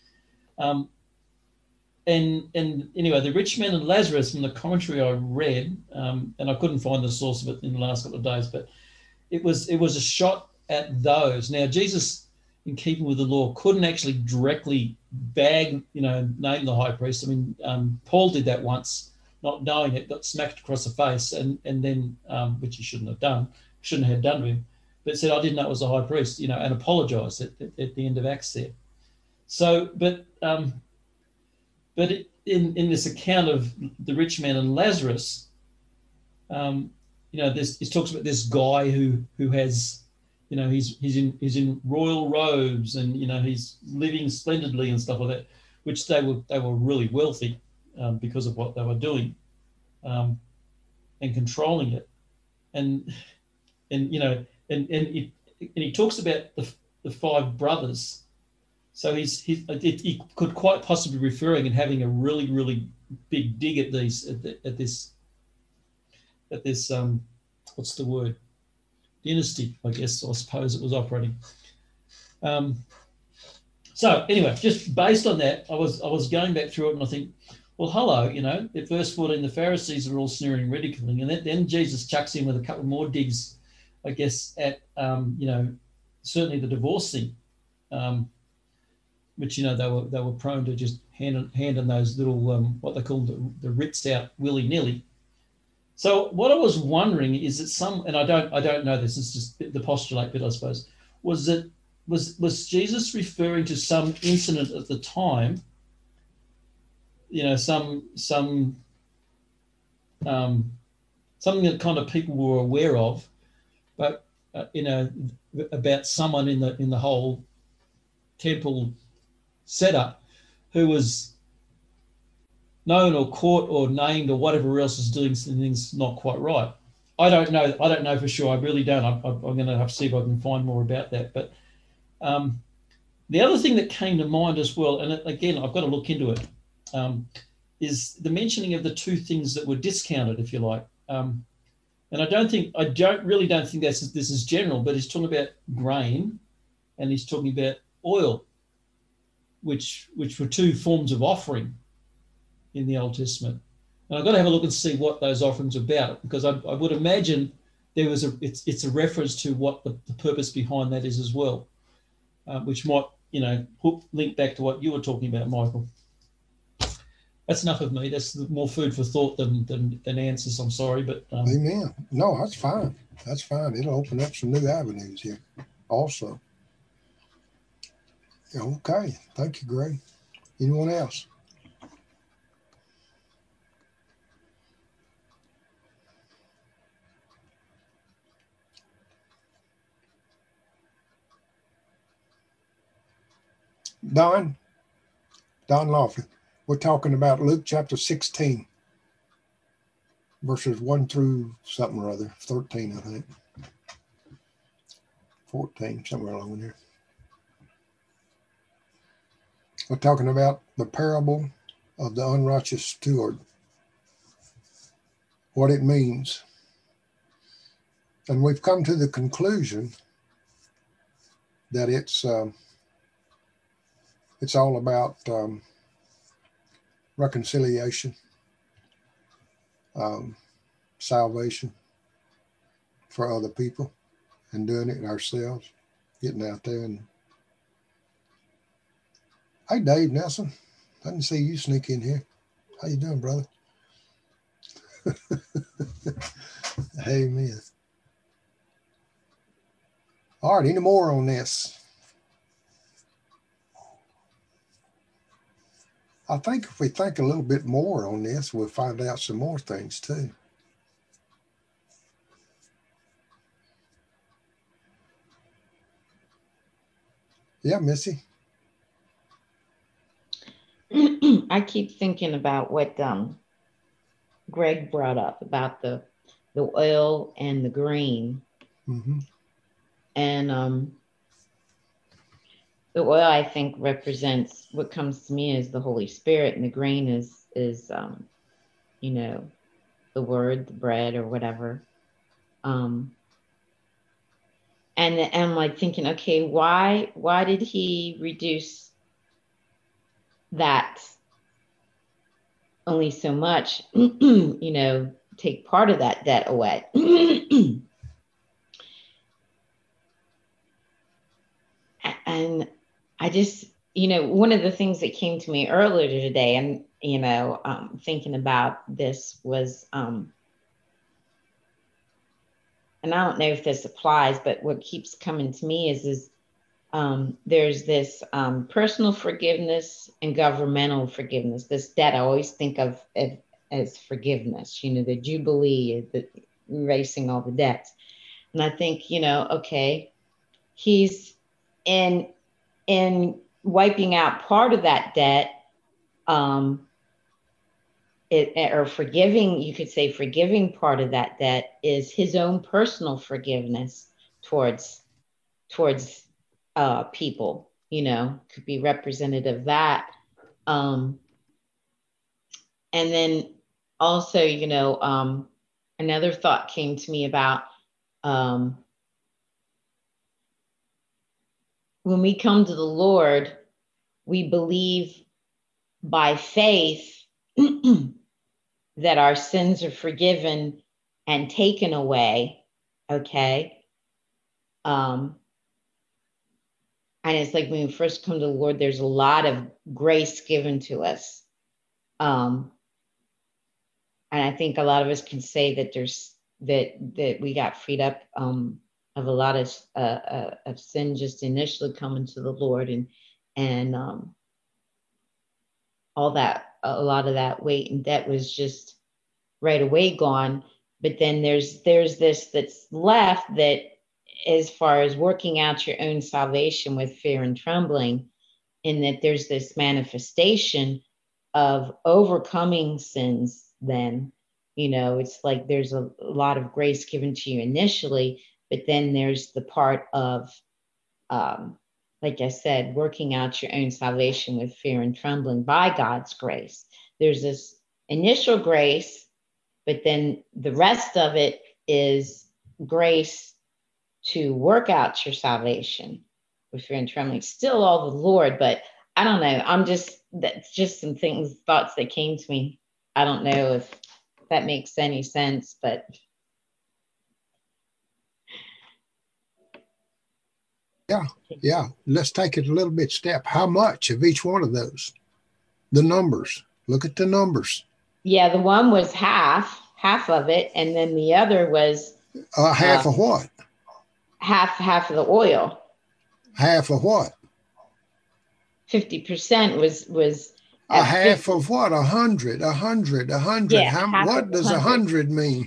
And anyway, the rich man and Lazarus, from the commentary I read, and I couldn't find the source of it in the last couple of days, but it was a shot at those. Now, Jesus, in keeping with the law, couldn't actually directly name the high priest. I mean, Paul did that once, not knowing it, got smacked across the face, and then, which he shouldn't have done to him, but said, I didn't know it was the high priest, you know, and apologized at the end of Acts there. So, but in this account of the rich man and Lazarus, you know, it talks about this guy who has, you know, he's in royal robes, and you know, he's living splendidly and stuff like that, which they were really wealthy because of what they were doing, and controlling it, and you know, and he talks about the 5 brothers. So he could quite possibly be referring and having a really, really big dig at this what's the word? Dynasty, I guess, I suppose it was operating. So So anyway, just based on that, I was going back through it and I think, well, hello, at verse 14, the Pharisees are all sneering, ridiculing, and then Jesus chucks in with a couple more digs, I guess, at certainly the divorce thing, which they were prone to just handing those little what they call the writs out willy nilly. So what I was wondering is that and I don't know this, it's just the postulate bit, I suppose, was Jesus referring to some incident at the time, something that kind of people were aware of, but about someone in the whole temple setup who was known or caught or named or whatever else is doing things not quite right. I don't know for sure. I really don't. I'm going to have to see if I can find more about that. But the other thing that came to mind as well, and again, I've got to look into it, is the mentioning of the two things that were discounted, if you like. And I don't really think this is general, but he's talking about grain and he's talking about oil, which were two forms of offering in the Old Testament. And I've got to have a look and see what those offerings are about, because I would imagine it's a reference to what the purpose behind that is as well, which might, link back to what you were talking about, Michael. That's enough of me. That's more food for thought than answers. I'm sorry, but Amen. No, that's fine. That's fine. It'll open up some new avenues here also. Okay. Thank you, Greg. Anyone else? Don Lawford. We're talking about Luke chapter 16, verses 1 through something or other, 13, I think. 14, somewhere along there. We're talking about the parable of the unrighteous steward, what it means. And we've come to the conclusion that it's all about reconciliation, salvation for other people, and doing it ourselves, getting out there. And hey, Dave Nelson, I didn't see you sneak in here. How you doing, brother? Amen. All right, any more on this? I think if we think a little bit more on this, we'll find out some more things too. Yeah, Missy. I keep thinking about what Greg brought up about the oil and the grain. Mm-hmm. And the oil, I think, represents what comes to me as the Holy Spirit, and the grain is the word, the bread, or whatever. And I'm like thinking, okay, why did he reduce that only so much? Take part of that debt away. And I just, one of the things that came to me earlier today, and, thinking about this was, and I don't know if this applies, but what keeps coming to me is there's this personal forgiveness and governmental forgiveness. This debt I always think of as forgiveness, the Jubilee, the erasing all the debts. And I think, okay, he's in wiping out part of that debt, or forgiving, you could say forgiving part of that debt is his own personal forgiveness towards people, could be representative of that. And then also, another thought came to me about when we come to the Lord, we believe by faith that our sins are forgiven and taken away, okay? And it's like when we first come to the Lord, there's a lot of grace given to us. And I think a lot of us can say that there's that we got freed up of a lot of sin just initially coming to the Lord, and all that, a lot of that weight and debt was just right away gone. But then there's this that's left, that as far as working out your own salvation with fear and trembling, in that there's this manifestation of overcoming sins. Then, it's like there's a lot of grace given to you initially, but then there's the part of, like I said, working out your own salvation with fear and trembling by God's grace. There's this initial grace, but then the rest of it is grace to work out your salvation with fear and trembling. Still all the Lord, but I don't know. That's just some thoughts that came to me. I don't know if that makes any sense, but. Yeah. Let's take it a little bit step. How much of each one of those? The numbers. Look at the numbers. Yeah, the one was half of it, and then the other was half of what? Half of the oil. Half of what? 50% was a half 50. Of what? 100. Yeah, what does 100 mean?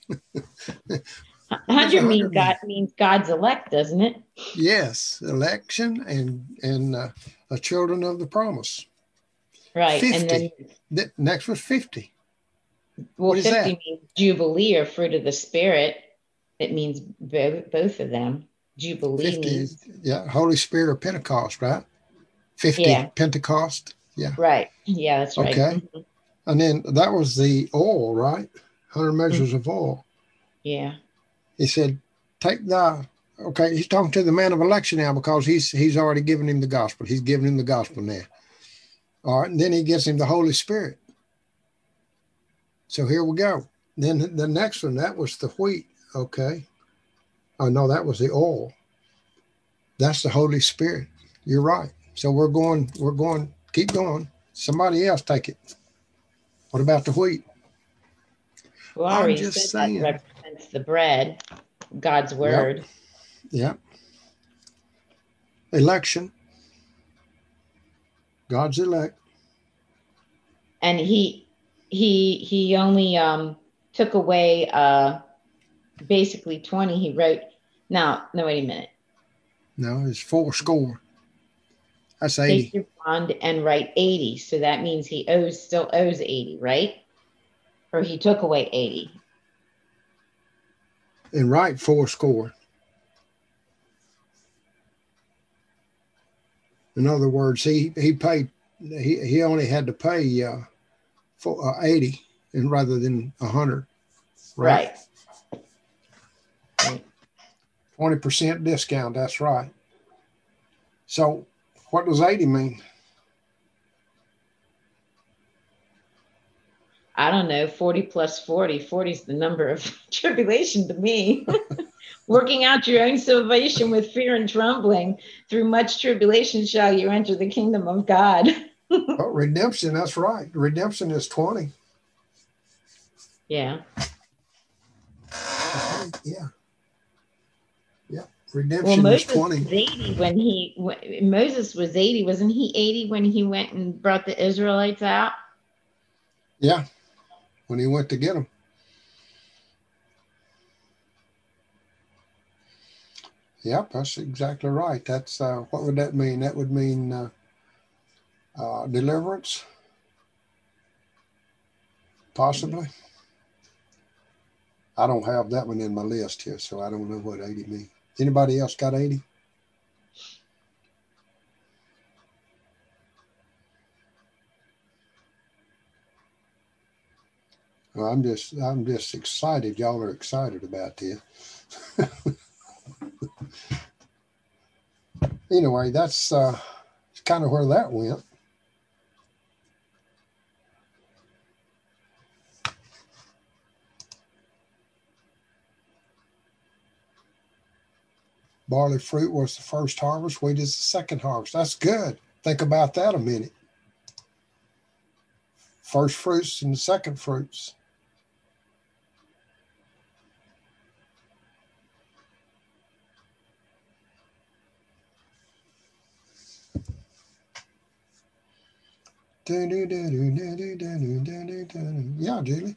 100 means God's elect, doesn't it? Yes, election and children of the promise. Right. 50. And then next was 50. Well, 50 means Jubilee or fruit of the Spirit. It means both of them. Jubilee 50, means Holy Spirit or Pentecost, right? 50 Pentecost. Yeah. Right. Yeah, that's right. Okay. Mm-hmm. And then that was the oil, right? 100 measures of oil. Yeah. He said, he's talking to the man of election now, because he's already given him the gospel. He's given him the gospel now. All right. And then he gives him the Holy Spirit. So here we go. Then the next one, that was the wheat. Okay. Oh, no, that was the oil. That's the Holy Spirit. You're right. So we're going, keep going. Somebody else take it. What about the wheat? Well, I already said that represents the bread, God's word. Yep. Election. God's elect. And he only took away basically 20. He wrote, no, wait a minute. No, it's 80. That's 80. Take your bond and write 80. So that means he still owes 80, right? Or he took away 80. And write 80. In other words, he paid. He only had to pay for 80, and rather than 100. Right. 20% discount. That's right. So, what does 80 mean? I don't know. 40 plus 40. 40 is the number of tribulation to me. Working out your own salvation with fear and trembling. Through much tribulation shall you enter the kingdom of God. Oh, redemption. That's right. Redemption is 20. Yeah. Yeah. Yeah. Redemption is 20. Was 80 Moses was 80. Wasn't he 80 when he went and brought the Israelites out? Yeah. When he went to get them. Yep, that's exactly right. That's what would that mean? That would mean deliverance, possibly. I don't have that one in my list here, so I don't know what 80 means. Anybody else got 80? Well, I'm just excited. Y'all are excited about this. Anyway, that's kind of where that went. Barley fruit was the first harvest, wheat is the second harvest. That's good. Think about that a minute. First fruits and the second fruits. Yeah, Julie.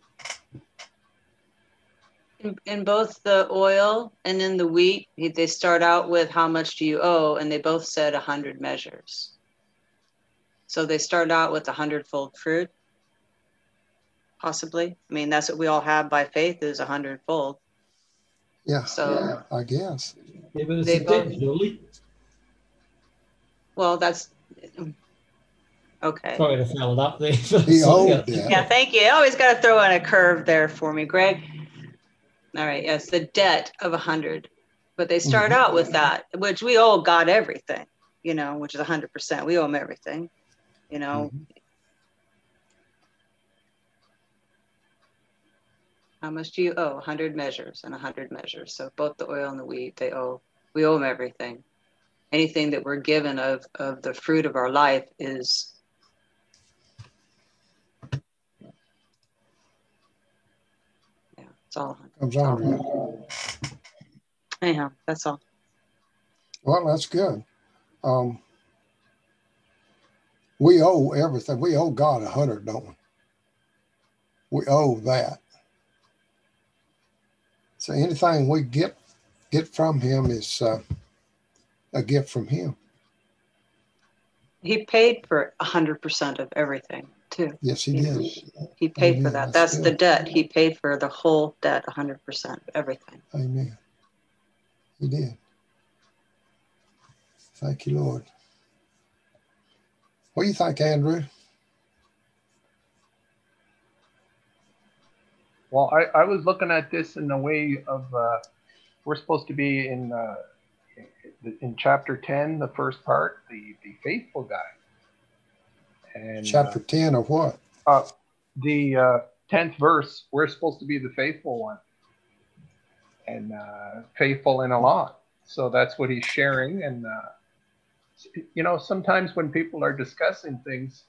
In both the oil and in the wheat, they start out with how much do you owe, and they both said 100 measures. So they start out with 100-fold fruit, possibly. I mean, that's what we all have by faith is 100-fold. Yeah, so I guess. Yeah, but it's they a debt, both. Julie. Well, that's okay. Sorry to foul it up there. He owed that. Yeah, thank you. You always got to throw in a curve there for me, Greg. All right, yes, the debt of 100. But they start out with that, which we owe God everything, you know, which is 100%. We owe him everything, you know. How much do you owe? 100 measures and 100 measures. So both the oil and the wheat, we owe them everything. Anything that we're given of the fruit of our life is it's all Comes on. Anyhow, that's all. Well, that's good. We owe everything. We owe God 100, don't we? We owe that. So anything we get from him is a gift from him. He paid for 100% of everything too. Yes, he did. He paid Amen. for that. That's the debt. He paid for the whole debt, 100% of everything. Amen. He did. Thank you, Lord. What do you think, Andrew? Well, I was looking at this in the way of we're supposed to be in chapter 10, the first part, the faithful guy. And chapter 10 of what? The 10th verse. We're supposed to be the faithful one, and faithful in a lot. So that's what he's sharing. And you know, sometimes when people are discussing things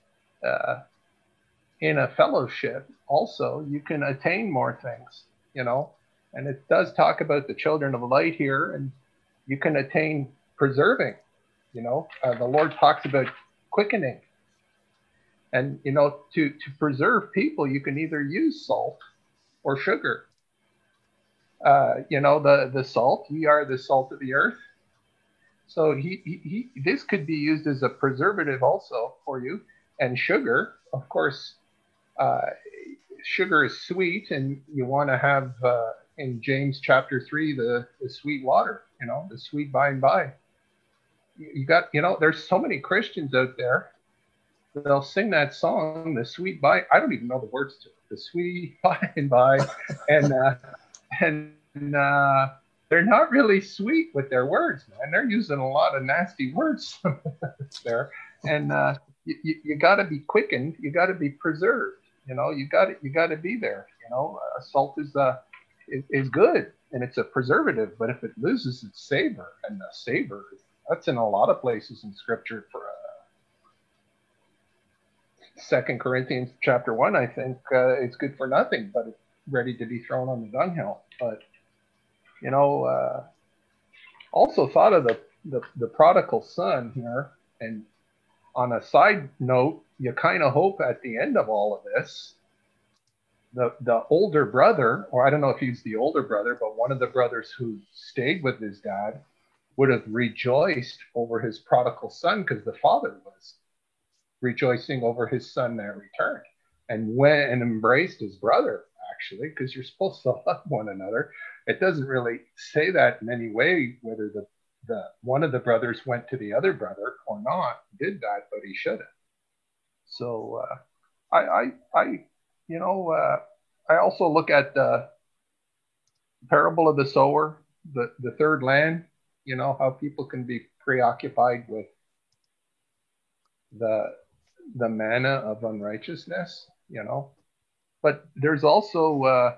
in a fellowship, also you can attain more things. You know, and it does talk about the children of light here, and you can attain preserving. You know, the Lord talks about quickening. And, you know, to preserve people, you can either use salt or sugar. You know, the salt, we are the salt of the earth. So this could be used as a preservative also for you. And sugar, of course, sugar is sweet, and you want to have, in James chapter 3, the sweet water, you know, the sweet by and by. You got, you know, there's so many Christians out there. They'll sing that song, the sweet by, I don't even know the words to it, the sweet by and by. And they're not really sweet with their words, man. They're using a lot of nasty words there. And you got to be quickened. You got to be preserved. You know, you got to be there. You know, salt is good, and it's a preservative. But if it loses its savor, and the savor, that's in a lot of places in Scripture for 2 Corinthians chapter 1, I think it's good for nothing, but it's ready to be thrown on the dunghill. But, you know, also thought of the prodigal son here. And on a side note, you kind of hope at the end of all of this, the older brother, or I don't know if he's the older brother, but one of the brothers who stayed with his dad would have rejoiced over his prodigal son, because the father was rejoicing over his son that returned, and went and embraced his brother, actually, because you're supposed to love one another. It doesn't really say that in any way whether the one of the brothers went to the other brother or not, did that, but he should have. So I you know, I also look at the parable of the sower, the third land. You know, how people can be preoccupied with the manna of unrighteousness, you know. But there's also,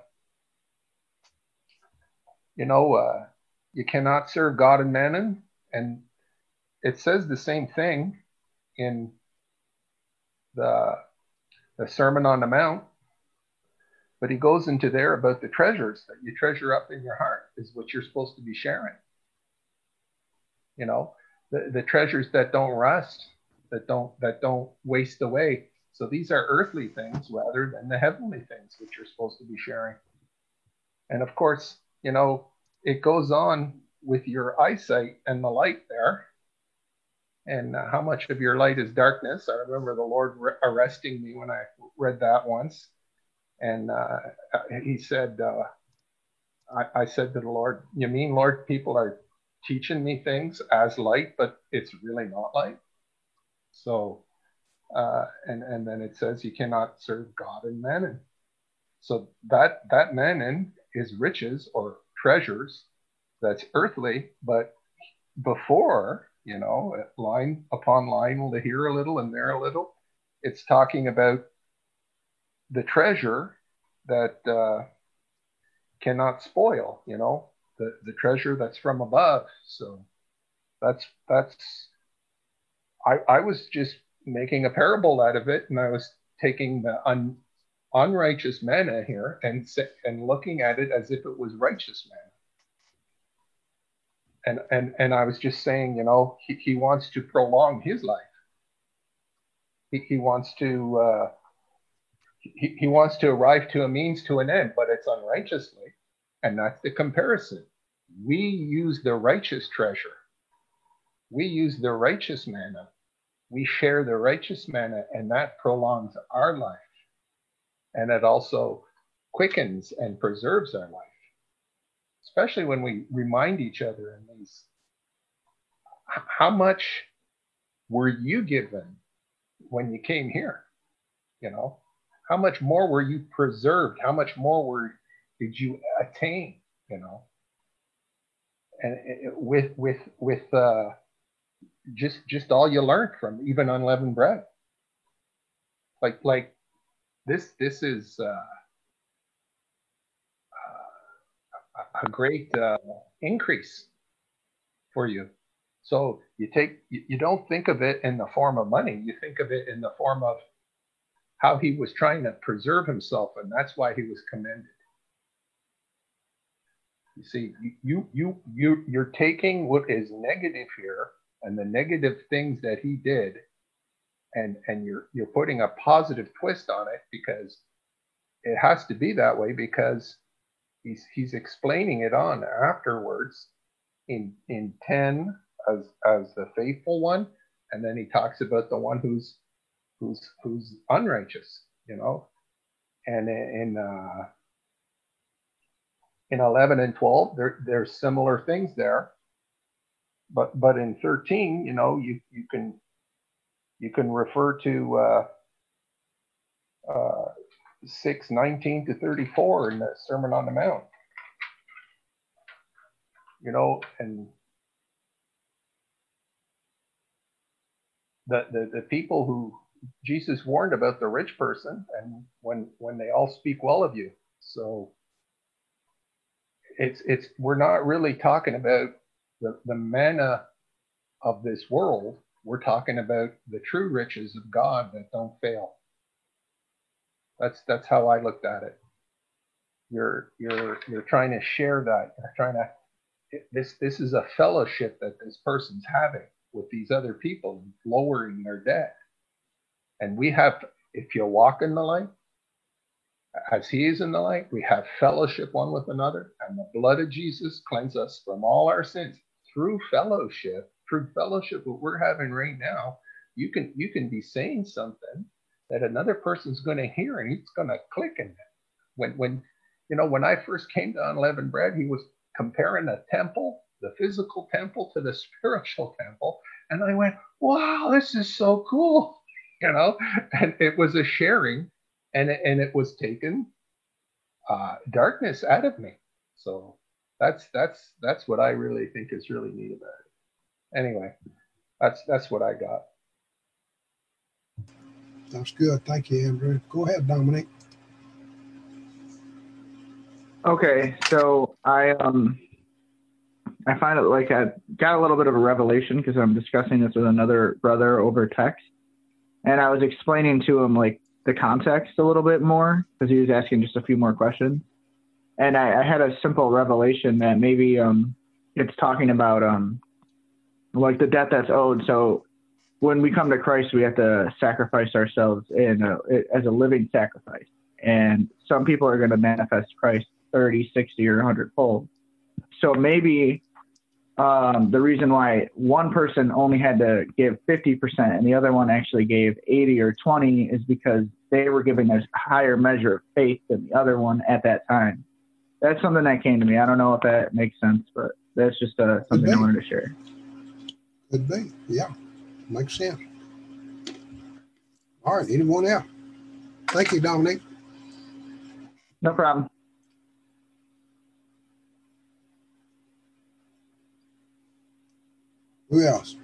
you cannot serve God and mammon, and it says the same thing in the Sermon on the Mount. But he goes into there about the treasures that you treasure up in your heart is what you're supposed to be sharing. You know, the treasures that don't rust, that don't waste away. So these are earthly things rather than the heavenly things which you're supposed to be sharing. And of course, you know, it goes on with your eyesight and the light there. And how much of your light is darkness? I remember the Lord arresting me when I read that once. And he said, I said to the Lord, you mean, Lord, people are teaching me things as light, but it's really not light? So, and then it says you cannot serve God and mammon. So that mammon is riches or treasures that's earthly, but before, you know, line upon line, here a little and there a little, it's talking about the treasure that cannot spoil, you know, the treasure that's from above. So that's I was just making a parable out of it, and I was taking the unrighteous manna here and looking at it as if it was righteous manna. And I was just saying, you know, he wants to prolong his life. He wants to he wants to arrive to a means to an end, but it's unrighteously, and that's the comparison. We use the righteous treasure. We use the righteous manna. We share the righteous manna, and that prolongs our life. And it also quickens and preserves our life, especially when we remind each other in these. How much were you given when you came here? You know, how much more were you preserved? How much more did you attain? You know, and with just all you learned from even unleavened bread. Like this is a great increase for you. So you don't think of it in the form of money. You think of it in the form of how he was trying to preserve himself, and that's why he was commended. You see, you're taking what is negative here and the negative things that he did, and you're putting a positive twist on it, because it has to be that way, because he's explaining it on afterwards in 10 as the faithful one, and then he talks about the one who's unrighteous, you know. And in 11 and 12 there's similar things there, but in 13, you know, you can refer to 6:19 to 34 in the Sermon on the Mount, you know. And the people who Jesus warned about, the rich person, and when they all speak well of you. So it's we're not really talking about the manna of this world. We're talking about the true riches of God that don't fail. That's how I looked at it. You're trying to share that. You're trying to. This is a fellowship that this person's having with these other people, lowering their debt. And we have, if you walk in the light, as he is in the light, we have fellowship one with another, and the blood of Jesus cleanses us from all our sins through fellowship. Through fellowship, what we're having right now, you can be saying something that another person's going to hear, and it's going to click in it. When you know, when I first came to Unleavened Bread, he was comparing a temple, the physical temple, to the spiritual temple, and I went, wow, this is so cool, you know. And it was a sharing, and it was taken darkness out of me. So that's what I really think is really neat about it. Anyway, that's what I got. That's good. Thank you, Andrew. Go ahead, Dominic. Okay, so I find it like I got a little bit of a revelation because I'm discussing this with another brother over text, and I was explaining to him like the context a little bit more because he was asking just a few more questions, and I had a simple revelation that maybe it's talking about like the debt that's owed. So when we come to Christ, we have to sacrifice ourselves as a living sacrifice, and some people are going to manifest Christ 30, 60, or 100-fold. So maybe the reason why one person only had to give 50% and the other one actually gave 80 or 20 is because they were giving a higher measure of faith than the other one at that time. That's something that came to me. I don't know if that makes sense, but that's just something I wanted to share. Could be. Yeah. Makes sense. All right. Anyone else? Thank you, Dominic. No problem. Who else?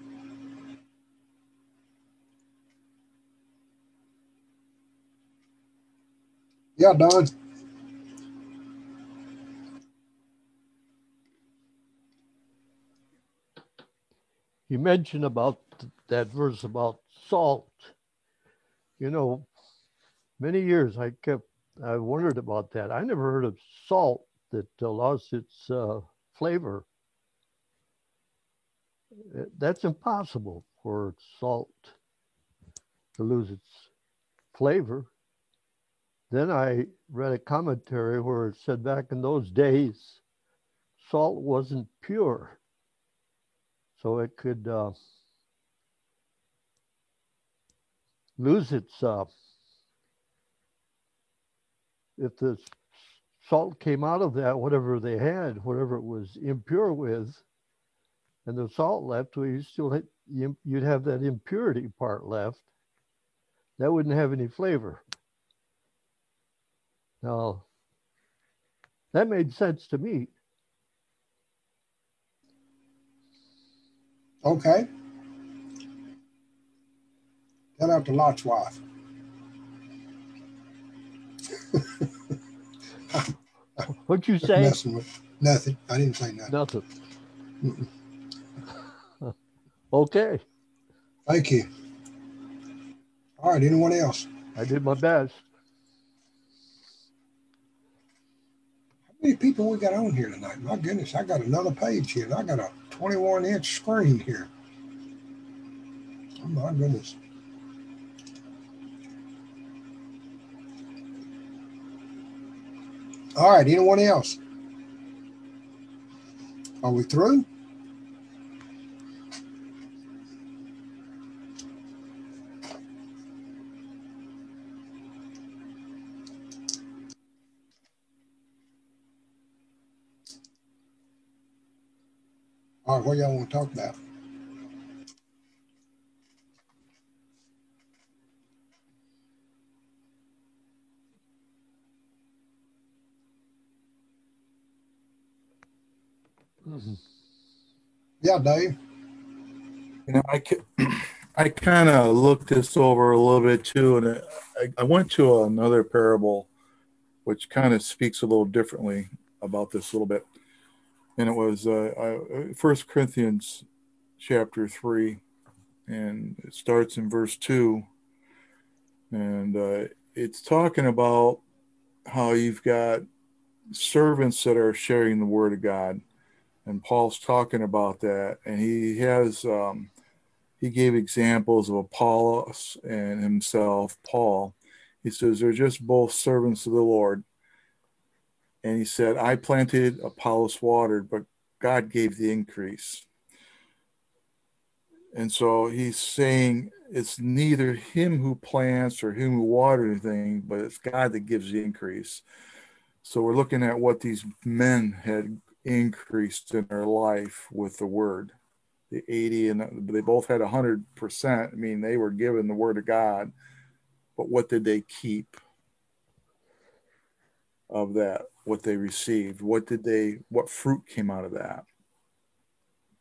Yeah, Don. You mentioned about that verse about salt. You know, many years I wondered about that. I never heard of salt that lost its flavor. That's impossible for salt to lose its flavor. Then I read a commentary where it said back in those days, salt wasn't pure. So it could lose its, if the salt came out of that, whatever they had, whatever it was impure with, and the salt left, well, you'd have that impurity part left. That wouldn't have any flavor. Now, that made sense to me. Okay. Tell out to Lot's wife. What'd you say? Messing with nothing. I didn't say nothing. Nothing. Okay. Thank you. All right. Anyone else? I did my best. How many people we got on here tonight? My goodness, I got another page here. And I got a 21-inch screen here. Oh, my goodness. All right. Anyone else? Are we through? All right. What y'all want to talk about? Mm-hmm. Yeah, Dave. You know, I kind of looked this over a little bit too, and I went to another parable, which kind of speaks a little differently about this a little bit, and it was 1 Corinthians chapter 3, and it starts in verse 2, and it's talking about how you've got servants that are sharing the word of God. And Paul's talking about that, and he gave examples of Apollos and himself, Paul. He says they're just both servants of the Lord. And he said, I planted, Apollos watered, but God gave the increase. And so he's saying it's neither him who plants or him who waters anything, but it's God that gives the increase. So we're looking at what these men had increased in their life with the word, the 80, and they both had 100%. I mean, they were given the word of God, but what did they keep of that? What they received? What fruit came out of that?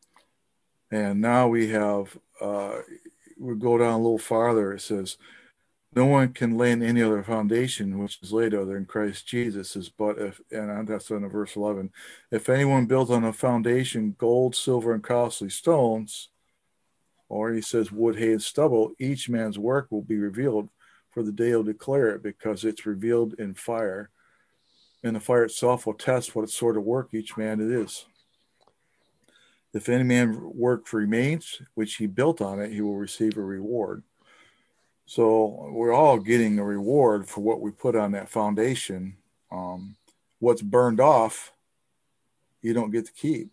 And now we have, we go down a little farther. It says, no one can lay in any other foundation which is laid other than Christ Jesus. But if, and that's in verse 11, if anyone builds on a foundation gold, silver, and costly stones, or he says wood, hay, and stubble, each man's work will be revealed, for the day will declare it, because it's revealed in fire, and the fire itself will test what sort of work each man it is. If any man work remains, which he built on it, he will receive a reward. So we're all getting a reward for what we put on that foundation. What's burned off, you don't get to keep.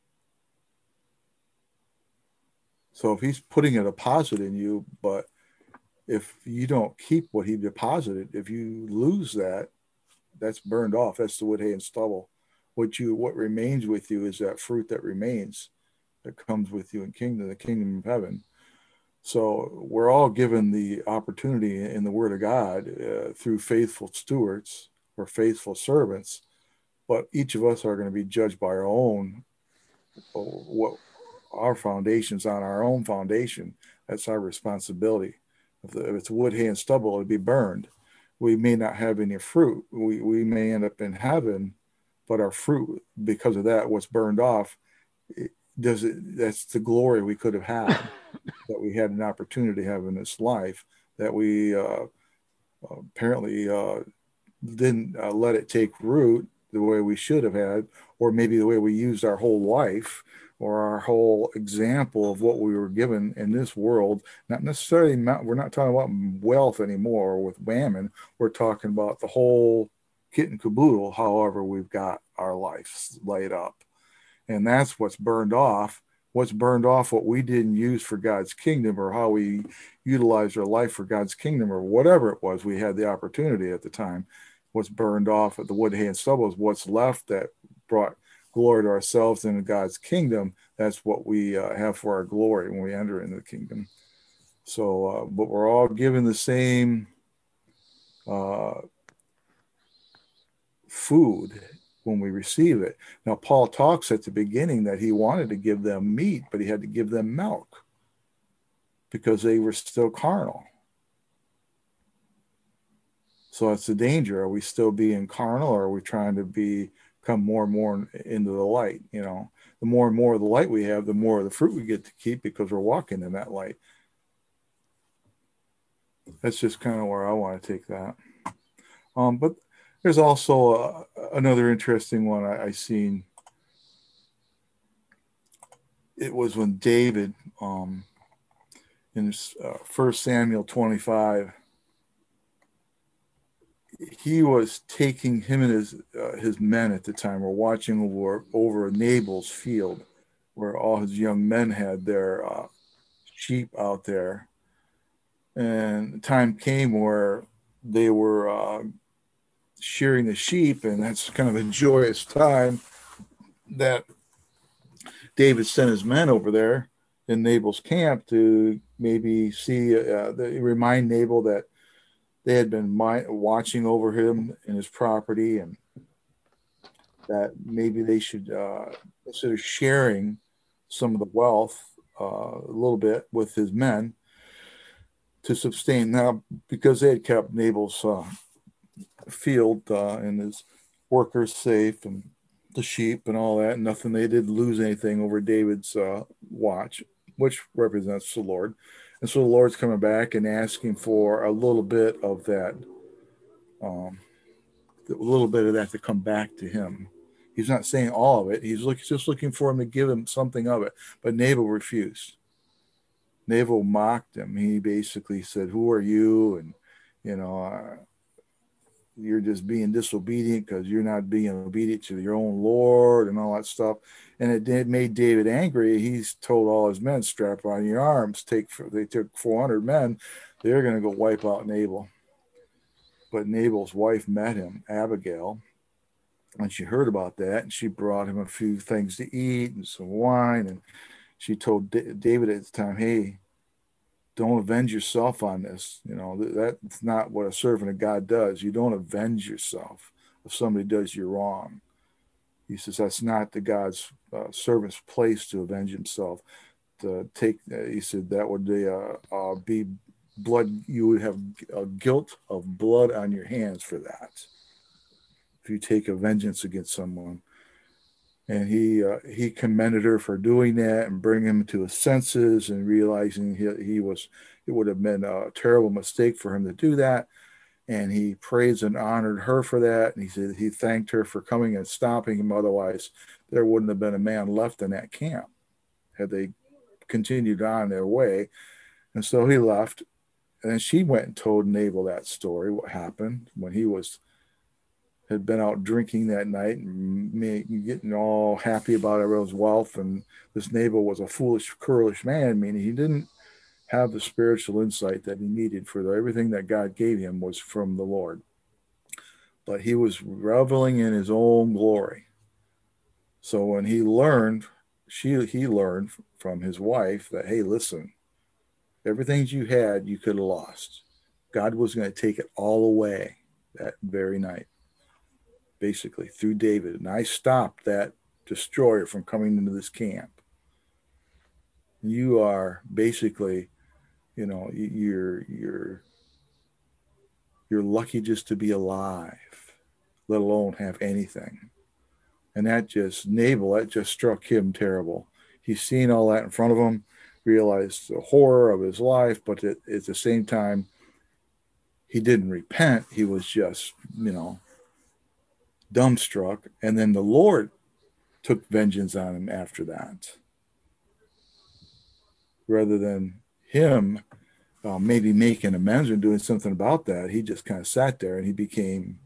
So if he's putting a deposit in you, but if you don't keep what he deposited, if you lose that, that's burned off. That's the wood, hay, and stubble. What remains with you is that fruit that remains, that comes with you in the kingdom of heaven. So we're all given the opportunity in the Word of God through faithful stewards or faithful servants, but each of us are going to be judged by our own, what our foundation's on our own foundation. That's our responsibility. If it's wood, hay, and stubble, it'll be burned. We may not have any fruit. We may end up in heaven, but our fruit, because of that, what's burned off, that's the glory we could have had, that we had an opportunity to have in this life, that we apparently didn't let it take root the way we should have had, or maybe the way we used our whole life, or our whole example of what we were given in this world. Not necessarily, we're not talking about wealth anymore or with mammon. We're talking about the whole kit and caboodle, however we've got our life laid up. And that's what's burned off. What's burned off, what we didn't use for God's kingdom, or how we utilized our life for God's kingdom, or whatever it was, we had the opportunity at the time. What's burned off at the wood, hay, and stubble is what's left that brought glory to ourselves and God's kingdom. That's what we have for our glory when we enter into the kingdom. So, but we're all given the same food when we receive it. Now, Paul talks at the beginning that he wanted to give them meat, but he had to give them milk because they were still carnal. So that's the danger. Are we still being carnal, or are we trying to become more and more into the light? You know, the more and more of the light we have, the more of the fruit we get to keep, because we're walking in that light. That's just kind of where I want to take that. But there's also another interesting one I seen. It was when David, in 1 Samuel 25, he was taking, him and his men at the time were watching over Nabal's field, where all his young men had their sheep out there. And the time came where they were shearing the sheep, and that's kind of a joyous time that David sent his men over there in Nabal's camp to maybe see, remind Nabal that they had been watching over him and his property, and that maybe they should consider sharing some of the wealth a little bit with his men to sustain. Now, because they had kept Nabal's field and his workers safe, and the sheep and all that, nothing, they didn't lose anything over David's watch, which represents the Lord. And so the Lord's coming back and asking for a little bit of that, to come back to him. He's not saying all of it. He's just looking for him to give him something of it. But Nabal refused. Nabal mocked him. He basically said, "Who are you?" And, you're just being disobedient because you're not being obedient to your own Lord, and all that stuff. And it made David angry. He's told all his men, strap on your arms. They took 400 men. They're going to go wipe out Nabal. But Nabal's wife met him, Abigail, and she heard about that, and she brought him a few things to eat and some wine. And she told David at the time, "Hey, don't avenge yourself on this. That's not what a servant of God does. You don't avenge yourself if somebody does you wrong." He says that's not the God's servant's place to avenge himself. He said that would be blood, you would have a guilt of blood on your hands for that. If you take a vengeance against someone. And he commended her for doing that and bringing him to his senses and realizing it would have been a terrible mistake for him to do that. And he praised and honored her for that. And he said he thanked her for coming and stopping him. Otherwise, there wouldn't have been a man left in that camp had they continued on their way. And so he left. And then she went and told Nabal that story, what happened when he had been out drinking that night and getting all happy about everyone's wealth. And this Nabal was a foolish, churlish man, meaning he didn't have the spiritual insight that he needed for everything that God gave him was from the Lord. But he was reveling in his own glory. So when he learned, he learned from his wife that, hey, listen, everything you had, you could have lost. God was going to take it all away that very night. Basically through David, and I stopped that destroyer from coming into this camp. You are basically, you're lucky just to be alive, let alone have anything. And that just struck him terrible. He's seen all that in front of him, realized the horror of his life, but at the same time, he didn't repent. He was just, dumbstruck, and then the Lord took vengeance on him after that, rather than him maybe making amends or doing something about that. He just kind of sat there and he became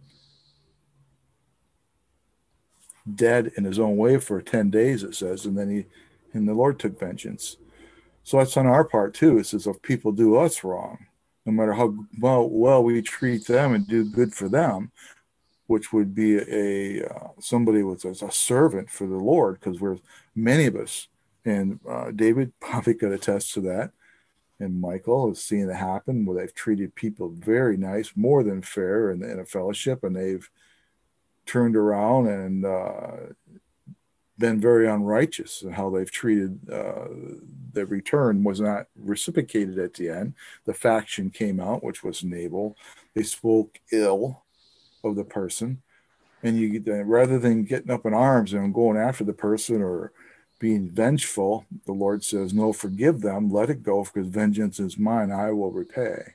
dead in his own way for 10 days, it says, and then the Lord took vengeance. So that's on our part too. It says if people do us wrong, no matter how well we treat them and do good for them, which would be somebody with as a servant for the Lord, because we're many of us, and David probably could attest to that, and Michael has seen it happen where they've treated people very nice, more than fair in a fellowship, and they've turned around and been very unrighteous in how they've treated. The return was not reciprocated at the end. The faction came out, which was Nabal. They spoke ill of the person, and rather than getting up in arms and going after the person or being vengeful, the Lord says, no, forgive them, let it go, because vengeance is mine, I will repay.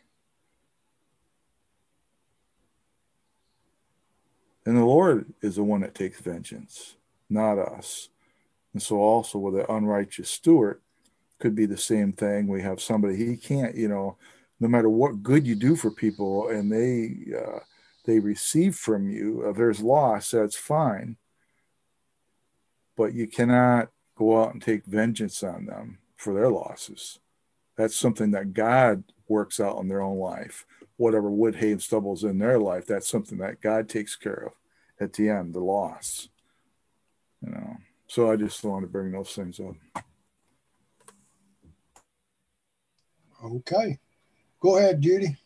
And the Lord is the one that takes vengeance, not us. And so also with an unrighteous steward could be the same thing. We have somebody, he can't, no matter what good you do for people and they receive from you, if there's loss, that's fine. But you cannot go out and take vengeance on them for their losses. That's something that God works out in their own life. Whatever wood, hay, and stubble is in their life, that's something that God takes care of at the end, the loss. So I just wanted to bring those things up. Okay. Go ahead, Judy.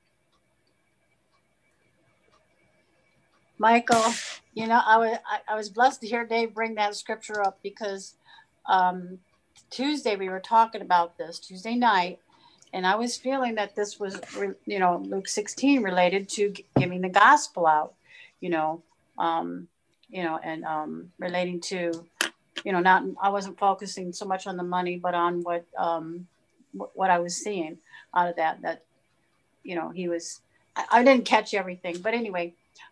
Michael, I was blessed to hear Dave bring that scripture up because Tuesday we were talking about this, Tuesday night, and I was feeling that this was, Luke 16 related to giving the gospel out, and relating to, I wasn't focusing so much on the money, but on what I was seeing out of that he was, I didn't catch everything, but anyway.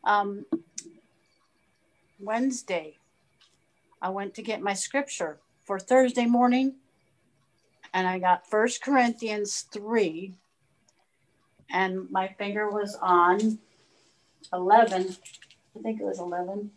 Wednesday, I went to get my scripture for Thursday morning, and I got 1 Corinthians 3, and my finger was on 11. I think it was 11.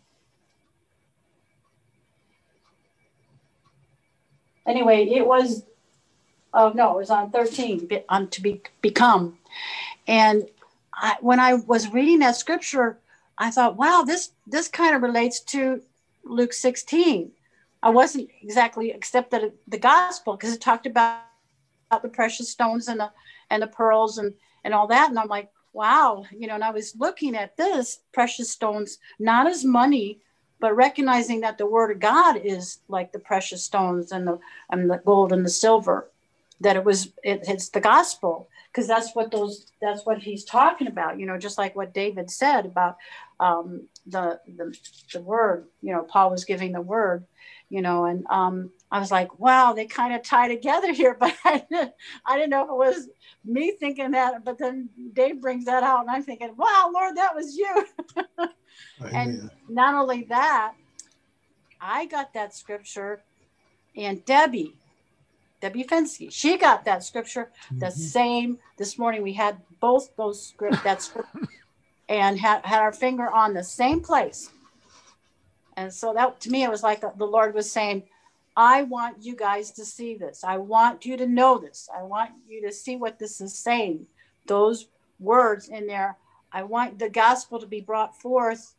Anyway, it was on 13, to become. And when I was reading that scripture, I thought, wow, this kind of relates to Luke 16. I wasn't exactly accepted the gospel because it talked about the precious stones and the pearls and all that. And I'm like, wow, and I was looking at this precious stones, not as money, but recognizing that the word of God is like the precious stones and the gold and the silver, that it's the gospel. because that's what he's talking about, just like what David said about the word, Paul was giving the word, and I was like, wow, they kind of tie together here, but I didn't know if it was me thinking that, but then Dave brings that out and I'm thinking, wow, Lord, that was you. And not only that, I got that scripture, and Debbie Fensky, she got that scripture the same. This morning we had both those script and had our finger on the same place. And so that, to me, it was like the Lord was saying, I want you guys to see this. I want you to know this. I want you to see what this is saying. Those words in there. I want the gospel to be brought forth,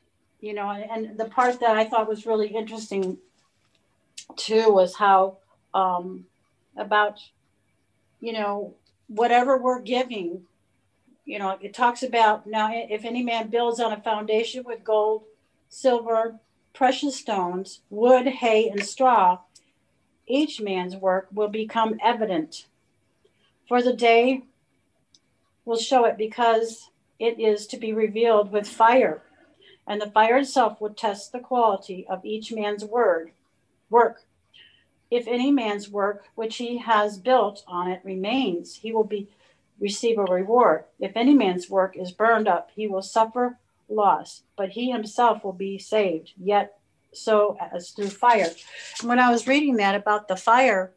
and the part that I thought was really interesting too was how about, whatever we're giving, it talks about, now if any man builds on a foundation with gold, silver, precious stones, wood, hay, and straw, each man's work will become evident. For the day will show it, because it is to be revealed with fire, and the fire itself will test the quality of each man's work. If any man's work which he has built on it remains, he will receive a reward. If any man's work is burned up, he will suffer loss, but he himself will be saved, yet so as through fire. And when I was reading that about the fire,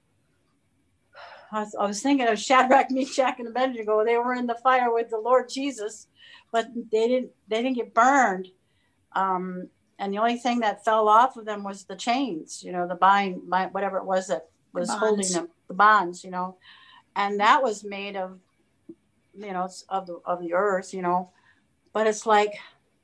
I was thinking of Shadrach, Meshach, and Abednego. They were in the fire with the Lord Jesus, but they didn't get burned. And the only thing that fell off of them was the chains, the bind, whatever it was that was holding them, the bonds, and that was made of, of the earth, but it's like,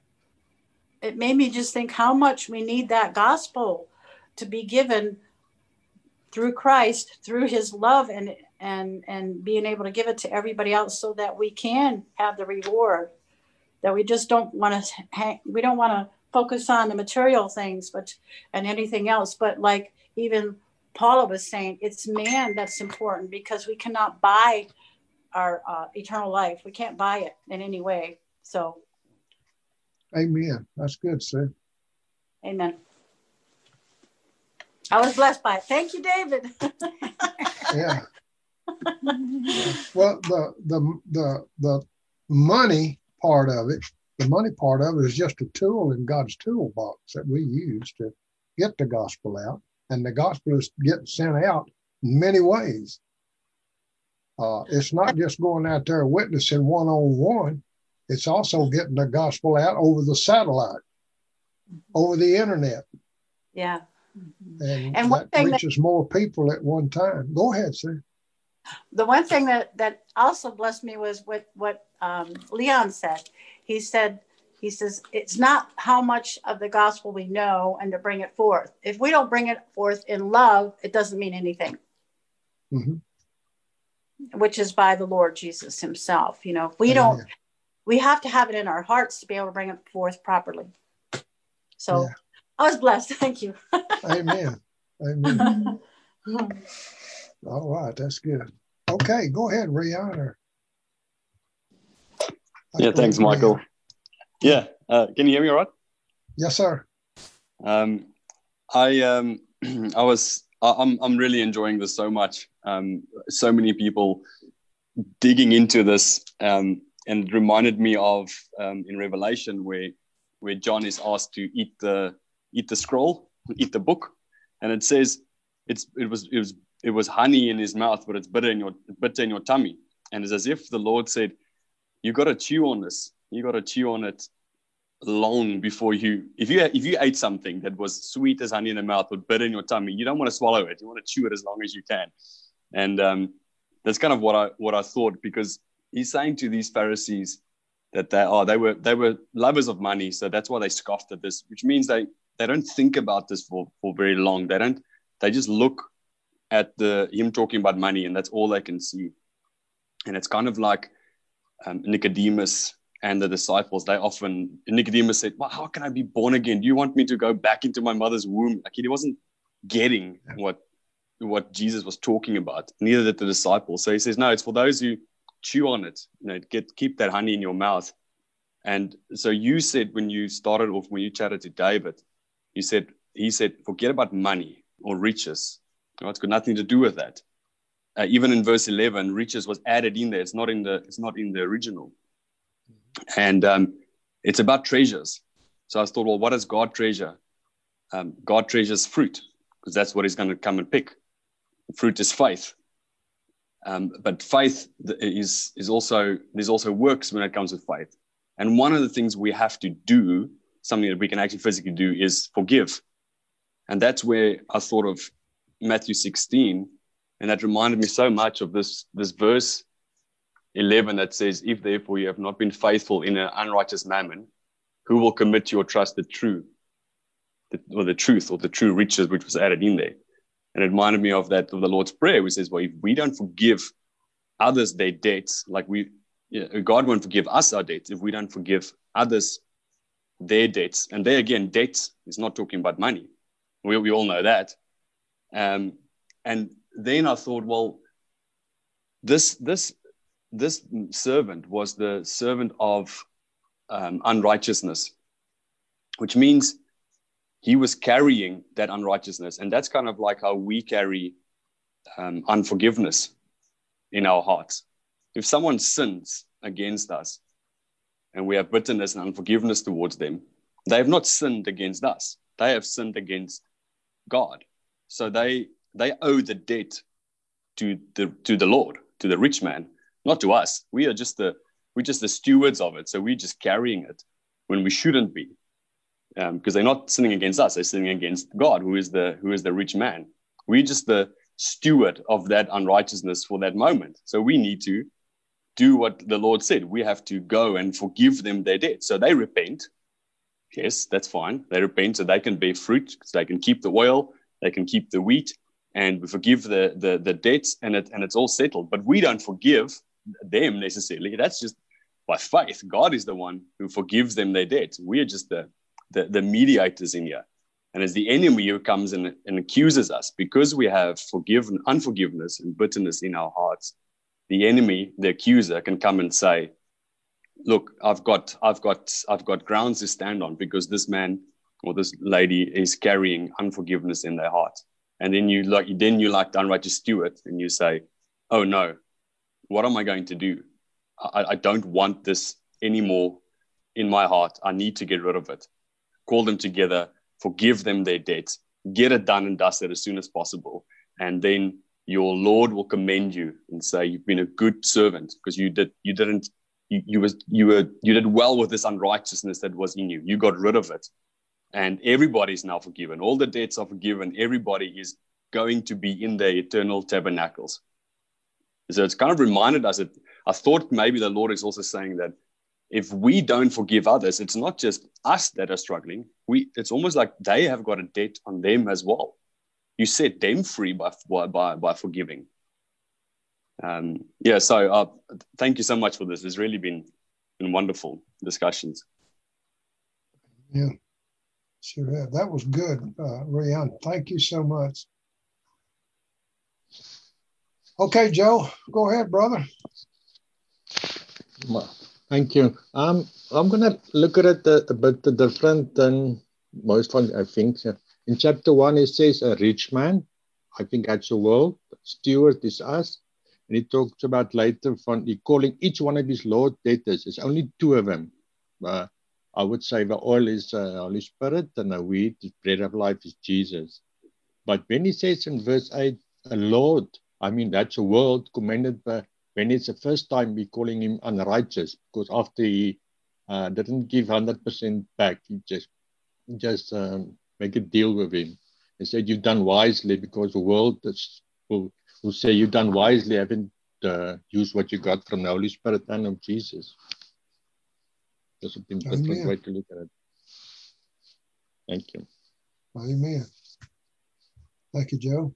it made me just think how much we need that gospel to be given through Christ, through his love, and being able to give it to everybody else so that we can have the reward, that we just don't want to focus on the material things, and anything else. But like even Paula was saying, it's man that's important, because we cannot buy our eternal life. We can't buy it in any way. So. Amen. That's good, sir. Amen. I was blessed by it. Thank you, David. Yeah. Well, the money part of it, is just a tool in God's toolbox that we use to get the gospel out, and the gospel is getting sent out in many ways. It's not just going out there witnessing one-on-one. It's also getting the gospel out over the satellite, over the internet. Yeah. And that reaches more people at one time. Go ahead, sir. The one thing that also blessed me was what Leon said. He says, it's not how much of the gospel we know and to bring it forth. If we don't bring it forth in love, it doesn't mean anything. Mm-hmm. Which is by the Lord Jesus himself. If we don't, we have to have it in our hearts to be able to bring it forth properly. So yeah. I was blessed. Thank you. Amen. Amen. All right. That's good. Okay. Go ahead, Rihanna. Yeah. Thanks, Michael. Yeah. Can you hear me all right? Yes, sir. I'm really enjoying this so much. So many people digging into this, and it reminded me of in Revelation where John is asked to eat the scroll, eat the book, and it says it was honey in his mouth, but it's bitter in your tummy. And it's as if the Lord said, you got to chew on this. You got to chew on it long before if you ate something that was sweet as honey in the mouth but bitter in your tummy, you don't want to swallow it. You want to chew it as long as you can. And that's kind of what I thought, because he's saying to these Pharisees that they were lovers of money, so that's why they scoffed at this, which means they don't think about this for very long. They just look at him talking about money, and that's all they can see. And it's kind of like Nicodemus and the disciples. Nicodemus said, well, how can I be born again? Do you want me to go back into my mother's womb? Like, he wasn't getting what Jesus was talking about. Neither did the disciples. So he says, no, it's for those who chew on it, keep that honey in your mouth. And so you said, when you started off, when you chatted to David, he said, forget about money or riches. It's got nothing to do with that. Even in verse 11, riches was added in there. It's not in the original. And it's about treasures. So I thought, well, what does God treasure? God treasures fruit, because that's what he's going to come and pick. Fruit is faith. But faith is also, there's also works when it comes with faith. And one of the things we have to do, something that we can actually physically do, is forgive. And that's where I thought of Matthew 16, and that reminded me so much of this verse 11 that says, if therefore you have not been faithful in an unrighteous mammon, who will commit your trust the truth or the true riches, which was added in there. And it reminded me of the Lord's Prayer, which says, well, if we don't forgive others their debts, God won't forgive us our debts if we don't forgive others their debts. And there again, debts is not talking about money. We all know that. And then I thought, well, this servant was the servant of unrighteousness, which means he was carrying that unrighteousness. And that's kind of like how we carry unforgiveness in our hearts. If someone sins against us and we have bitterness and unforgiveness towards them, they have not sinned against us. They have sinned against God. So they owe the debt to the Lord, to the rich man, not to us. We're just the stewards of it. So we're just carrying it when we shouldn't be, because they're not sinning against us. They're sinning against God, who is the rich man. We're just the steward of that unrighteousness for that moment. So we need to do what the Lord said. We have to go and forgive them their debt. So they repent. Yes, that's fine. They repent so they can bear fruit, so they can keep the oil, they can keep the wheat, and we forgive the debts, and it's all settled. But we don't forgive them necessarily. That's just by faith. God is the one who forgives them their debts. We're just the mediators in here. And as the enemy who comes and accuses us, because we have unforgiveness and bitterness in our hearts, the enemy, the accuser, can come and say, look, I've got grounds to stand on because this man or this lady is carrying unforgiveness in their heart. And then you like the unrighteous steward, and you say, oh no, what am I going to do? I don't want this anymore in my heart. I need to get rid of it. Call them together, forgive them their debts, get it done and dusted as soon as possible. And then your Lord will commend you and say, you've been a good servant, because you did well with this unrighteousness that was in you. You got rid of it. And everybody's now forgiven. All the debts are forgiven. Everybody is going to be in their eternal tabernacles. So it's kind of reminded us that I thought maybe the Lord is also saying that if we don't forgive others, it's not just us that are struggling. It's almost like they have got a debt on them as well. You set them free by forgiving. So thank you so much for this. It's really been wonderful discussions. Yeah, sure have. That was good, Rian. Thank you so much. Okay, Joe, go ahead, brother. Thank you. I'm going to look at it a bit different than most one, I think. In chapter 1, it says a rich man. I think that's the world. Steward is us. And he talks about later he calling each one of his Lord debtors. There's only 2 of them. I would say the oil is Holy Spirit, and the wheat, the bread of life, is Jesus. But when he says in verse 8, a Lord, I mean, that's a world commended by, when it's the first time we're calling him unrighteous, because after he didn't give 100% back, he just make a deal with him. He said, you've done wisely, because the world will say you've done wisely, haven't used what you got from the Holy Spirit and of Jesus. That's a different way to look at it. Thank you. Amen. Thank you, Joe.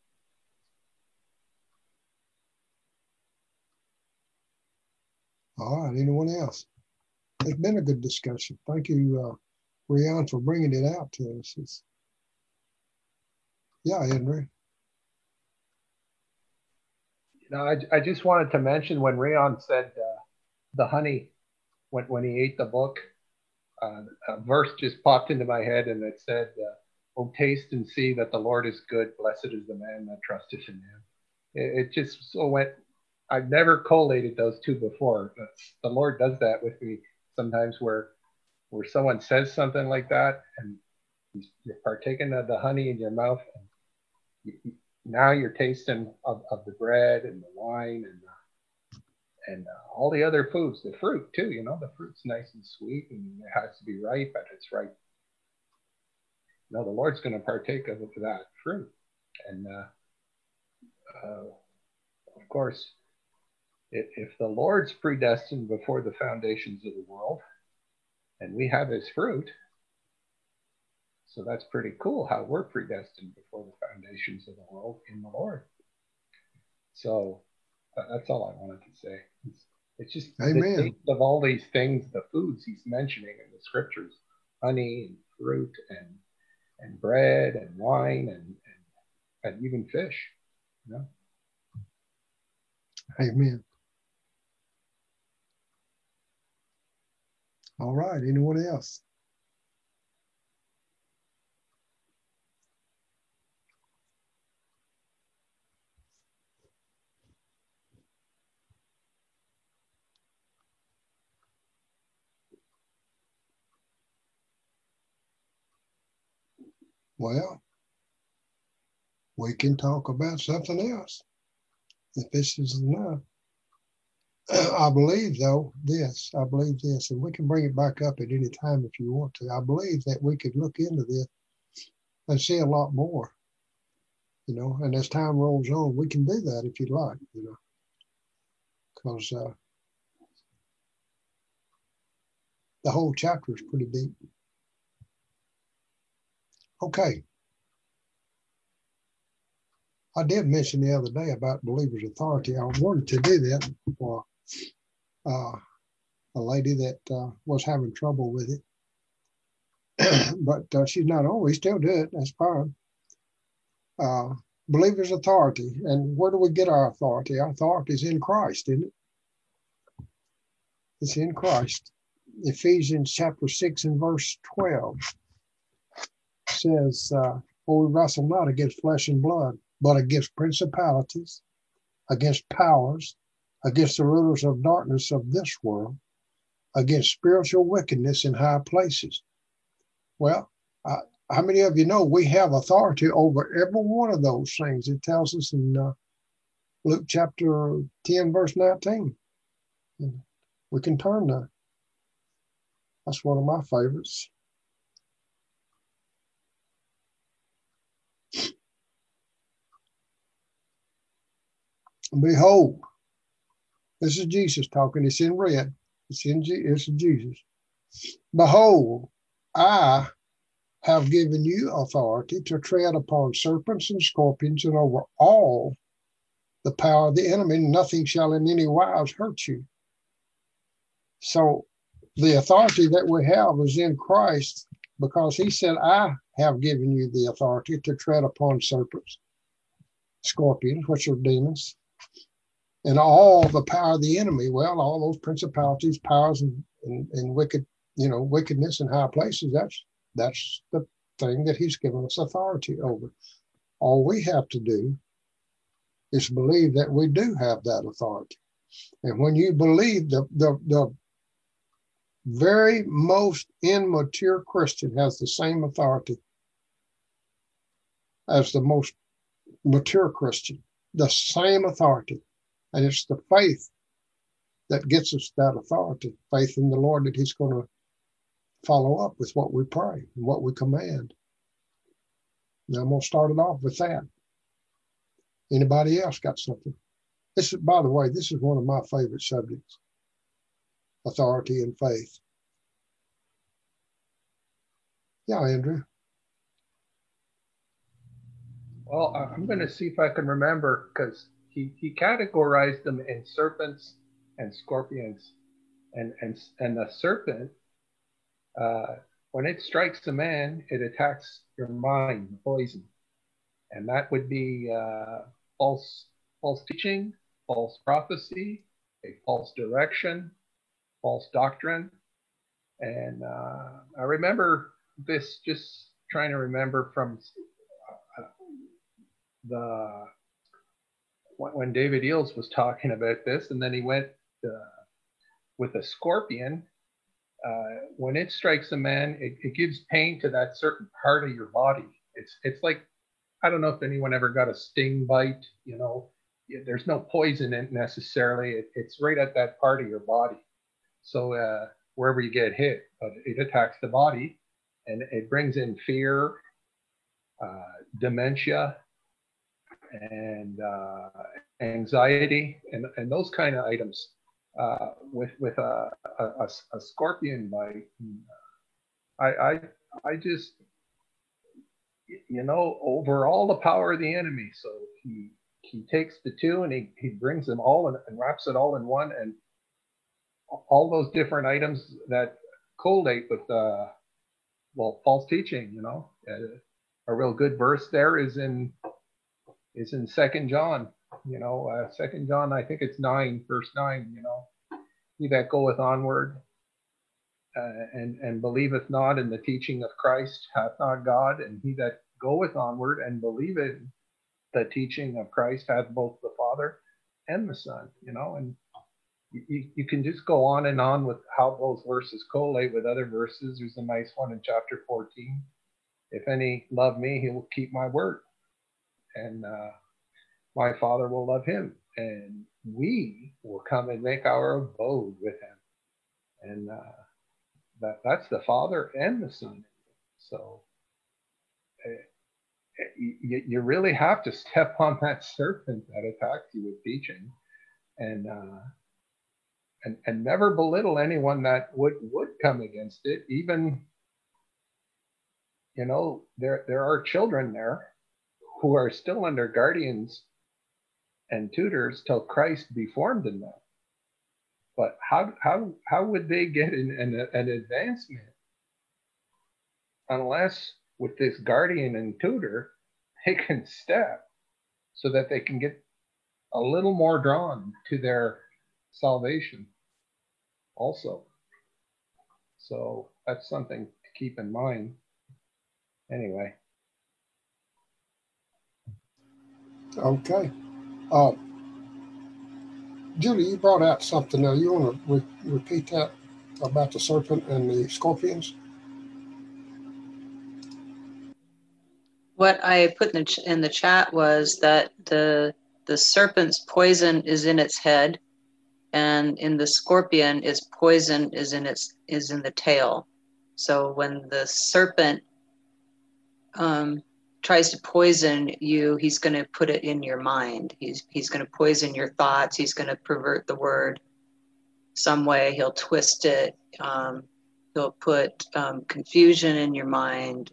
All right, anyone else? It's been a good discussion. Thank you, Rian, for bringing it out to us. Yeah, Henry. No, I just wanted to mention when Rayon said the honey, when he ate the book, a verse just popped into my head, and it said, "Oh, taste and see that the Lord is good. Blessed is the man that trusteth in him." It just so went. I've never collated those two before. The Lord does that with me sometimes, where someone says something like that, and you're partaking of the honey in your mouth, and now you're tasting of the bread and the wine and all the other foods, the fruit too. You know, the fruit's nice and sweet, and it has to be ripe, but it's ripe. You know, the Lord's going to partake of that fruit, and of course, if the Lord's predestined before the foundations of the world, and we have His fruit, so that's pretty cool how we're predestined before the foundations of the world in the Lord. So that's all I wanted to say. It's just Amen. The taste of all these things, the foods He's mentioning in the scriptures, honey and fruit and bread and wine and even fish. You know? Amen. All right. Anyone else? Well, we can talk about something else if this is enough. I believe, though, I believe this, and we can bring it back up at any time if you want to. I believe that we could look into this and see a lot more, you know, and as time rolls on, we can do that if you'd like, you know, because the whole chapter is pretty deep. Okay. I did mention the other day about believers' authority. I wanted to do that for a lady that was having trouble with it. But she's not on. We still do it. That's fine. Believers' authority. And where do we get our authority? Our authority is in Christ, isn't it? It's in Christ. Ephesians chapter 6 and verse 12 says, for we wrestle not against flesh and blood, but against principalities, against powers, against the rulers of darkness of this world, against spiritual wickedness in high places. Well, how many of you know we have authority over every one of those things? It tells us in Luke chapter 10, verse 19. And we can turn there. That's one of my favorites. Behold, this is Jesus talking. It's in red. It's Jesus. Behold, I have given you authority to tread upon serpents and scorpions and over all the power of the enemy. Nothing shall in any wise hurt you. So the authority that we have is in Christ, because He said, I have given you the authority to tread upon serpents, scorpions, which are demons, and all the power of the enemy. Well, all those principalities, powers, and wicked, wickedness in high places, that's the thing that He's given us authority over. All we have to do is believe that we do have that authority. And when you believe, the very most immature Christian has the same authority as the most mature Christian, the same authority. And it's the faith that gets us that authority, faith in the Lord that He's going to follow up with what we pray and what we command. Now I'm going to start it off with that. Anybody else got something? This is, by the way, this is one of my favorite subjects, authority and faith. Yeah, Andrew. Well, I'm going to see if I can remember, because he categorized them in serpents and scorpions, and the serpent, when it strikes a man, it attacks your mind, poison, and that would be false teaching, false prophecy, a false direction, false doctrine. And I remember this, just trying to remember from when David Eels was talking about this, and then he went with a scorpion. When it strikes a man, it gives pain to that certain part of your body. It's like, I don't know if anyone ever got a sting bite, you know, there's no poison in it necessarily. It's right at that part of your body. So wherever you get hit, but it attacks the body, and it brings in fear, dementia, and anxiety, and those kind of items. With a scorpion bite, I just, you know, over all the power of the enemy. So he takes the two and he brings them all and wraps it all in one, and all those different items that collate with well, false teaching. You know, a real good verse there is in 2 John. You know, 2 John, I think it's 9, verse 9. You know, he that goeth onward and believeth not in the teaching of Christ hath not God, and he that goeth onward and believeth the teaching of Christ hath both the Father and the Son. You know, and you can just go on and on with how those verses collate with other verses. There's a nice one in chapter 14. If any love me, he will keep my word, and my Father will love him, and we will come and make our abode with him. And that's the Father and the Son. So you really have to step on that serpent that attacks you with teaching, and never belittle anyone that would come against it. Even, you know, there are children there who are still under guardians and tutors till Christ be formed in them. But how would they get an advancement unless with this guardian and tutor they can step so that they can get a little more drawn to their salvation also? So that's something to keep in mind. Anyway. Okay. Julie, you brought out something there. You want to repeat that about the serpent and the scorpions? What I put in the chat was that the serpent's poison is in its head, and in the scorpion, its poison is in the tail. So when the serpent tries to poison you, he's going to put it in your mind. He's going to poison your thoughts. He's going to pervert the word some way. He'll twist it. He'll put confusion in your mind,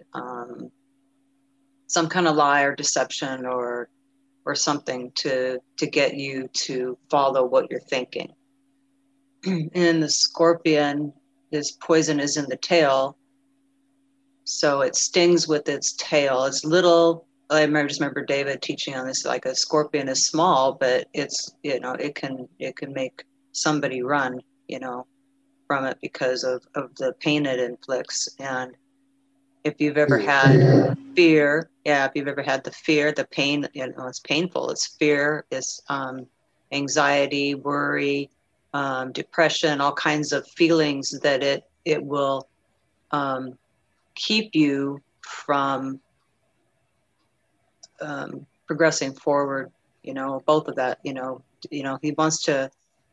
some kind of lie or deception or something to get you to follow what you're thinking. And the scorpion, his poison is in the tail. So it stings with its tail. It's little. I remember David teaching on this. Like a scorpion is small, but it's, you know, it can make somebody run, you know, from it because of the pain it inflicts. And if you've ever had fear, if you've ever had the fear, the pain, you know, it's painful. It's fear, it's anxiety, worry, depression, all kinds of feelings that it will keep you from progressing forward. You know, both of that. You know, he wants to.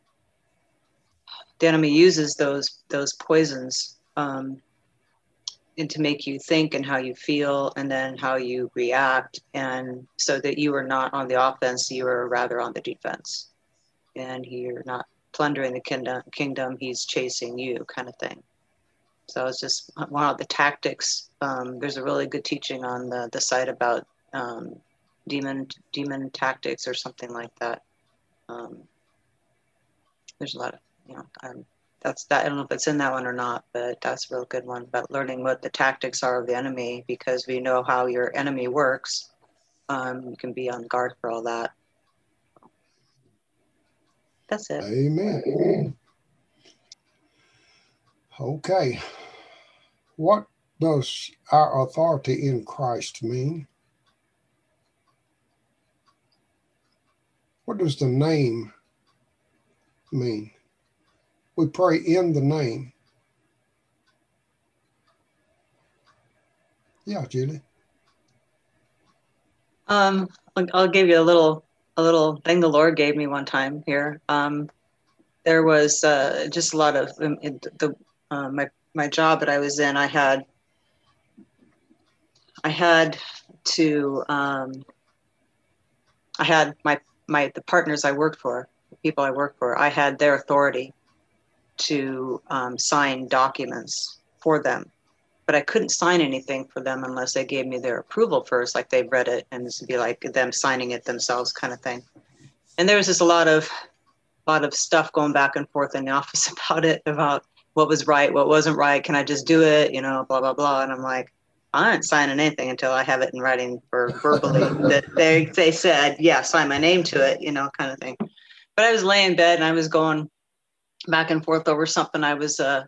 The enemy uses those poisons and to make you think and how you feel, and then how you react, and so that you are not on the offense, you are rather on the defense, and you're not plundering the kingdom. He's chasing you, kind of thing. So it's just one of the tactics. There's a really good teaching on the site about demon tactics or something like that. There's a lot of, you know, that's that. I don't know if it's in that one or not, but that's a real good one about learning what the tactics are of the enemy, because we know how your enemy works. You can be on guard for all that. That's it. Amen. Okay. What does our authority in Christ mean? What does the name mean? We pray in the name. Yeah, Julie. I'll give you a little thing the Lord gave me one time here. There was just a lot of my job that I was in. I had to I had the partners I worked for, the people I worked for. I had their authority to sign documents for them, but I couldn't sign anything for them unless they gave me their approval first, like they read it, and this would be like them signing it themselves, kind of thing. And there was just a lot of stuff going back and forth in the office about it, about what was right, what wasn't right. Can I just do it? You know, blah, blah, blah. And I'm like, I ain't signing anything until I have it in writing or verbally that they said, yeah, sign my name to it, you know, kind of thing. But I was laying in bed and I was going back and forth over something. I was, it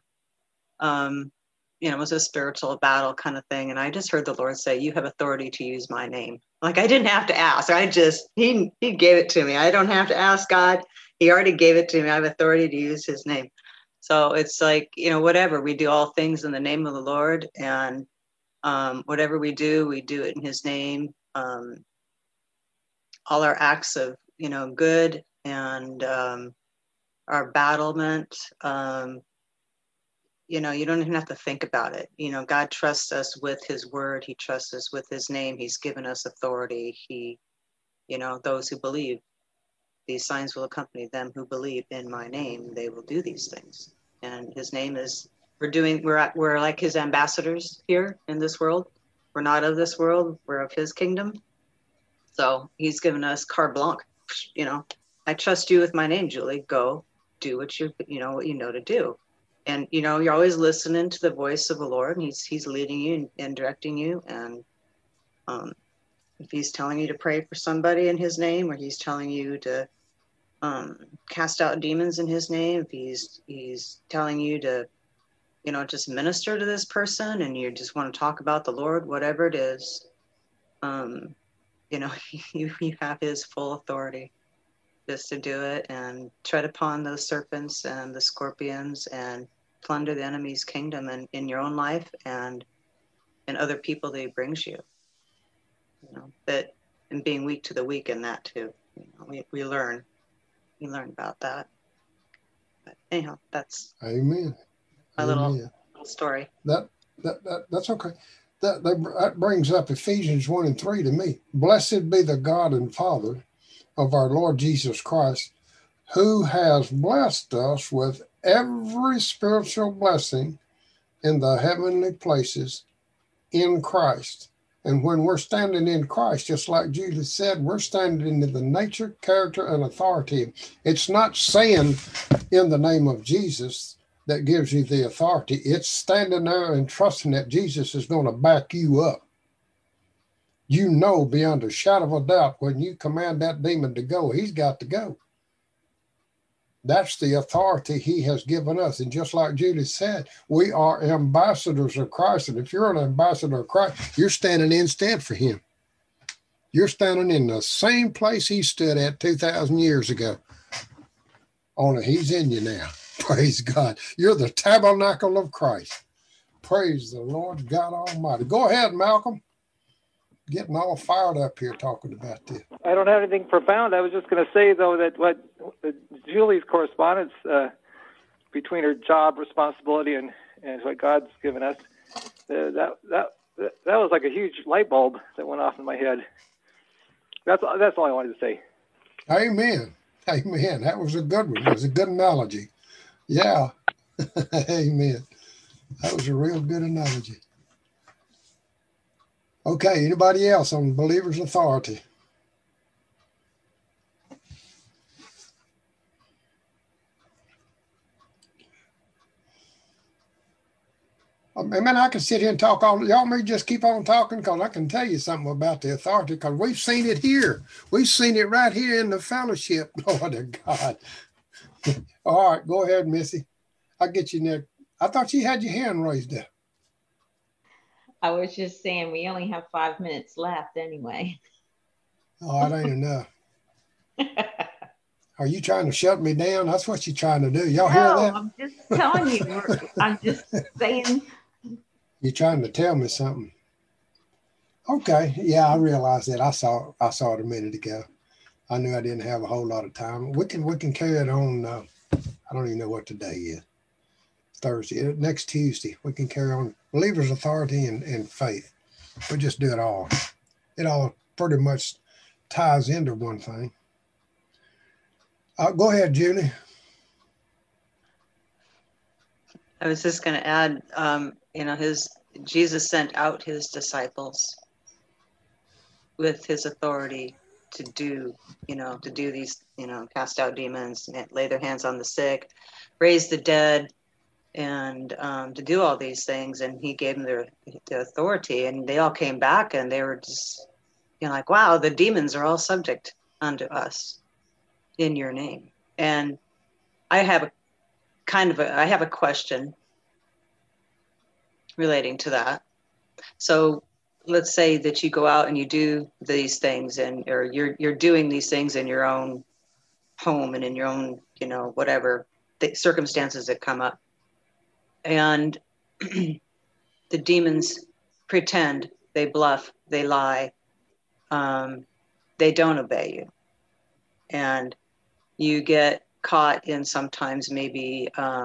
was a spiritual battle kind of thing. And I just heard the Lord say, you have authority to use my name. Like, I didn't have to ask. He gave it to me. I don't have to ask God. He already gave it to me. I have authority to use his name. So it's like, whatever, we do all things in the name of the Lord, and whatever we do it in his name. All our acts of, good and our battlement, you don't even have to think about it. God trusts us with his word. He trusts us with his name. He's given us authority. He, those who believe, these signs will accompany them who believe in my name. They will do these things. And his name is, we're like his ambassadors here in this world. We're not of this world. We're of his kingdom. So he's given us carte blanche. I trust you with my name, Julie. Go do what you know to do. And, you're always listening to the voice of the Lord, and he's leading you and directing you. And if he's telling you to pray for somebody in his name, or he's telling you to cast out demons in his name, if he's telling you to, just minister to this person and you just want to talk about the Lord, whatever it is, you have his full authority just to do it and tread upon those serpents and the scorpions and plunder the enemy's kingdom and in your own life and in other people that he brings you. That, and being weak to the weak in that too. We learn about that. But anyhow, that's Amen. my little story. That's okay. That brings up Ephesians 1:3 to me. Blessed be the God and Father of our Lord Jesus Christ, who has blessed us with every spiritual blessing in the heavenly places in Christ. And when we're standing in Christ, just like Julie said, we're standing in the nature, character, and authority. It's not saying in the name of Jesus that gives you the authority. It's standing there and trusting that Jesus is going to back you up. Beyond a shadow of a doubt, when you command that demon to go, he's got to go. That's the authority he has given us. And just like Julie said, we are ambassadors of Christ. And if you're an ambassador of Christ, you're standing instead for him. You're standing in the same place he stood at 2,000 years ago. Only he's in you now. Praise God. You're the tabernacle of Christ. Praise the Lord God Almighty. Go ahead, Malcolm. Getting all fired up here talking about this. I don't have anything profound. I was just going to say, though, that what Julie's correspondence between her job responsibility and what God's given us, that was like a huge light bulb that went off in my head. That's all I wanted to say. Amen. Amen. That was a good one. It was a good analogy. Yeah. Amen. That was a real good analogy. Okay, anybody else on believer's authority? Man, I can sit here and talk all. Y'all may just keep on talking because I can tell you something about the authority because we've seen it here. We've seen it right here in the fellowship. Lord of God. All right, go ahead, Missy. I'll get you next. I thought you had your hand raised up. I was just saying we only have 5 minutes left anyway. Oh, that ain't enough. Are you trying to shut me down? That's what you're trying to do. Y'all hear No, that? I'm just telling you. I'm just saying. You're trying to tell me something. Okay, yeah, I realized that. I saw it a minute ago. I knew I didn't have a whole lot of time. We can carry it on. I don't even know what today is. Thursday, next Tuesday. We can carry on believers' authority and faith. We'll just do it all. It all pretty much ties into one thing. Go ahead, Julie. I was just going to add, Jesus sent out his disciples with his authority to do these, cast out demons, lay their hands on the sick, raise the dead, and to do all these things. And he gave them the authority, and they all came back, and they were just, like, wow, the demons are all subject unto us in your name. And I have a question relating to that. So let's say that you go out and you do these things, or you're doing these things in your own home and in your own, whatever the circumstances that come up, and the demons pretend, they bluff, they lie, they don't obey you, and you get caught in sometimes maybe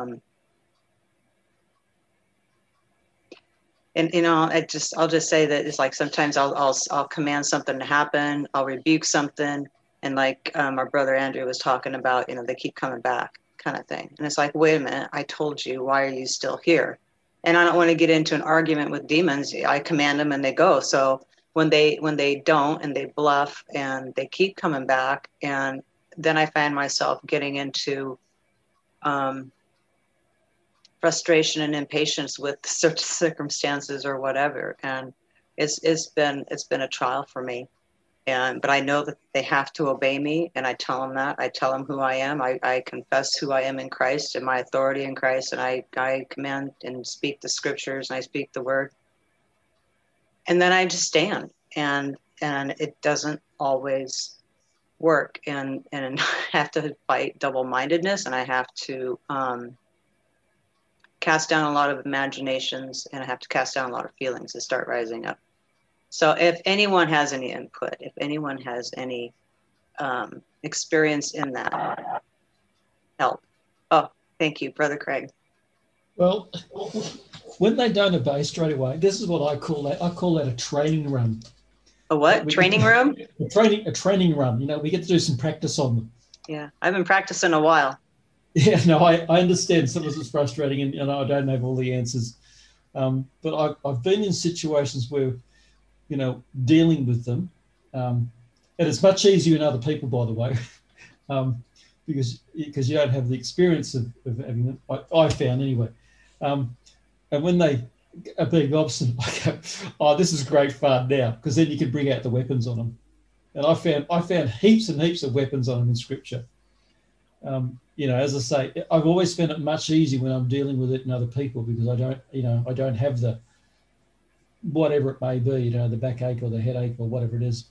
I'll just say that it's like sometimes I'll command something to happen, I'll rebuke something, and like our brother Andrew was talking about, they keep coming back, kind of thing. And it's like, wait a minute, I told you, why are you still here? And I don't want to get into an argument with demons. I command them and they go. So when they don't, and they bluff and they keep coming back, and then I find myself getting into frustration and impatience with certain circumstances or whatever, and it's been a trial for me. But I know that they have to obey me, and I tell them that. I tell them who I am. I confess who I am in Christ and my authority in Christ, and I command and speak the scriptures, and I speak the word, and then I just stand, and it doesn't always work, and I have to fight double-mindedness, and I have to cast down a lot of imaginations, and I have to cast down a lot of feelings that start rising up. So if anyone has any input, if anyone has any experience in that, help. Oh, thank you, Brother Craig. Well, when they don't obey straight away, this is what I call that. I call that a training run. A what? Training room? A training run. We get to do some practice on them. Yeah, I've been practicing a while. Yeah, no, I understand sometimes it's frustrating, and I don't have all the answers. But I've been in situations where, dealing with them, and it's much easier in other people, by the way, because you don't have the experience of having them. I found anyway. And when they are being obstinate, I go, "Oh, this is great fun now," because then you can bring out the weapons on them. And I found heaps and heaps of weapons on them in Scripture. As I say, I've always found it much easier when I'm dealing with it in other people, because I don't have the, whatever it may be, the backache or the headache or whatever it is.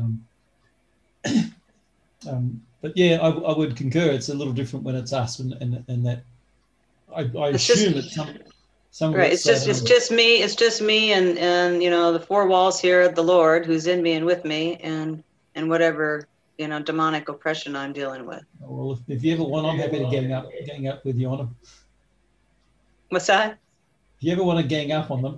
But yeah, I would concur. It's a little different when it's us, and that I assume that some right. It's just me. It's just me, and the four walls here, the Lord who's in me and with me, and whatever demonic oppression I'm dealing with. Well, if you ever want, I'm happy to gang up with you on them. What's that? If you ever want to gang up on them.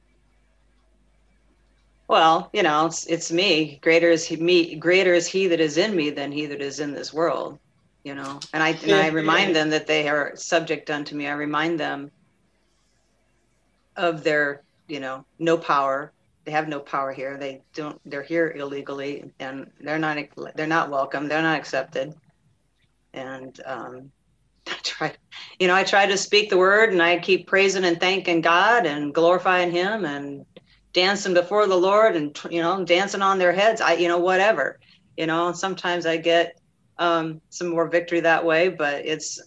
Well, it's me. Greater is he that is in me than he that is in this world. And I remind them that they are subject unto me. I remind them of their, no power. They have no power here. They're here illegally, and they're not welcome. They're not accepted. And I try to speak the word, and I keep praising and thanking God and glorifying him and dancing before the Lord, and dancing on their heads. Whatever. Sometimes I get some more victory that way. But it's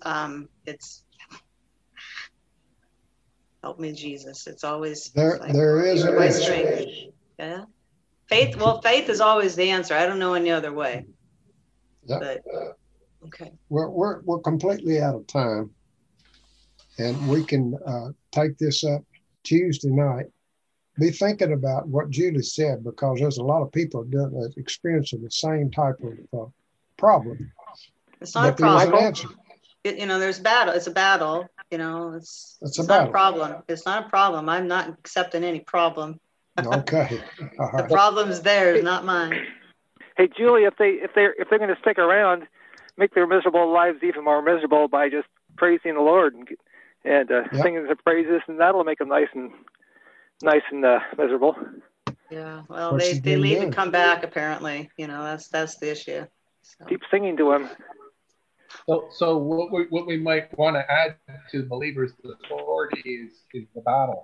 help me, Jesus. It's always there is my strength. Yeah. Faith. Well, faith is always the answer. I don't know any other way. Yep. But okay. We're completely out of time, and we can take this up Tuesday night. Be thinking about what Julie said, because there's a lot of people experiencing the same type of problem. It's not a problem. There's battle. It's a battle. It's not a problem. It's not a problem. I'm not accepting any problem. Okay. All right. The problem's theirs, not mine. Hey, Julie, if they're going to stick around, make their miserable lives even more miserable by just praising the Lord and singing the praises, and that'll make them nice and miserable. Yeah. Well, they leave and come back. Apparently, that's the issue. So. Keep singing to him. So what we might want to add to believers' authority is the battle.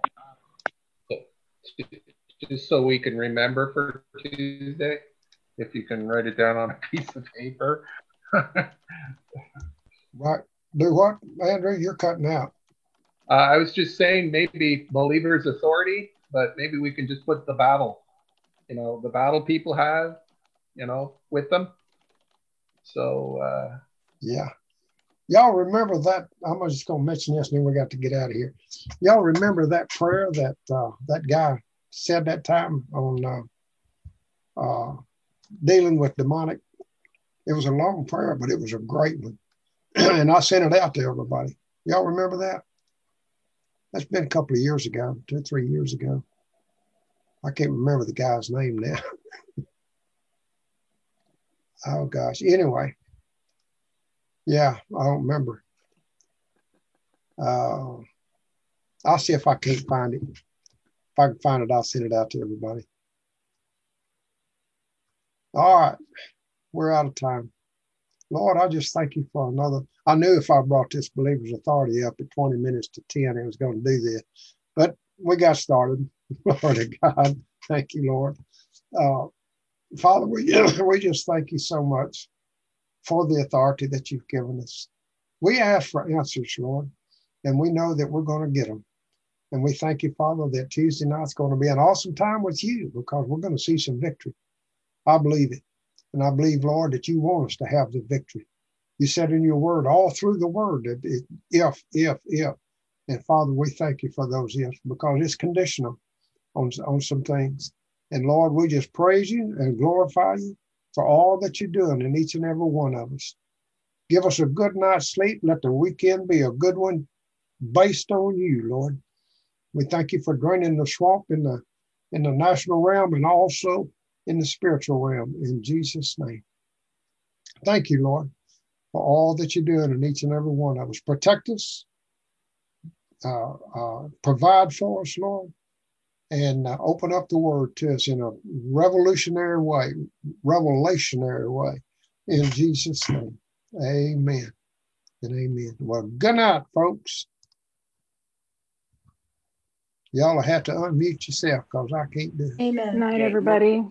Just so we can remember for Tuesday, if you can write it down on a piece of paper. Right. Do what, Andrew? You're cutting out. I was just saying maybe believers' authority, but maybe we can just put the battle, the battle people have, with them. So, yeah. Y'all remember that? I'm just going to mention this, and then we got to get out of here. Y'all remember that prayer that that guy said that time on dealing with demonic? It was a long prayer, but it was a great one. And I sent it out to everybody. Y'all remember that? That's been a couple of years ago, 2 or 3 years ago. I can't remember the guy's name now. Oh, gosh. Anyway. Yeah, I don't remember. I'll see if I can't find it. If I can find it, I'll send it out to everybody. All right. We're out of time. Lord, I just thank you for another. I knew if I brought this Believer's Authority up at 20 minutes to 10, it was going to do this. But we got started. Lord of God. Thank you, Lord. Father, we just thank you so much for the authority that you've given us. We ask for answers, Lord, and we know that we're going to get them. And we thank you, Father, that Tuesday night's going to be an awesome time with you, because we're going to see some victory. I believe it. And I believe, Lord, that you want us to have the victory. You said in your word, all through the word, that if. And Father, we thank you for those ifs, because it's conditional on some things. And Lord, we just praise you and glorify you for all that you're doing in each and every one of us. Give us a good night's sleep. Let the weekend be a good one based on you, Lord. We thank you for draining the swamp in the national realm and also in the spiritual realm, in Jesus' name. Thank you, Lord, for all that you're doing in each and every one of us. Protect us, provide for us, Lord, and open up the word to us in a revelationary way, in Jesus' name. Amen and amen. Well, good night, folks. Y'all have to unmute yourself, because I can't do it. Amen. Good night, everybody.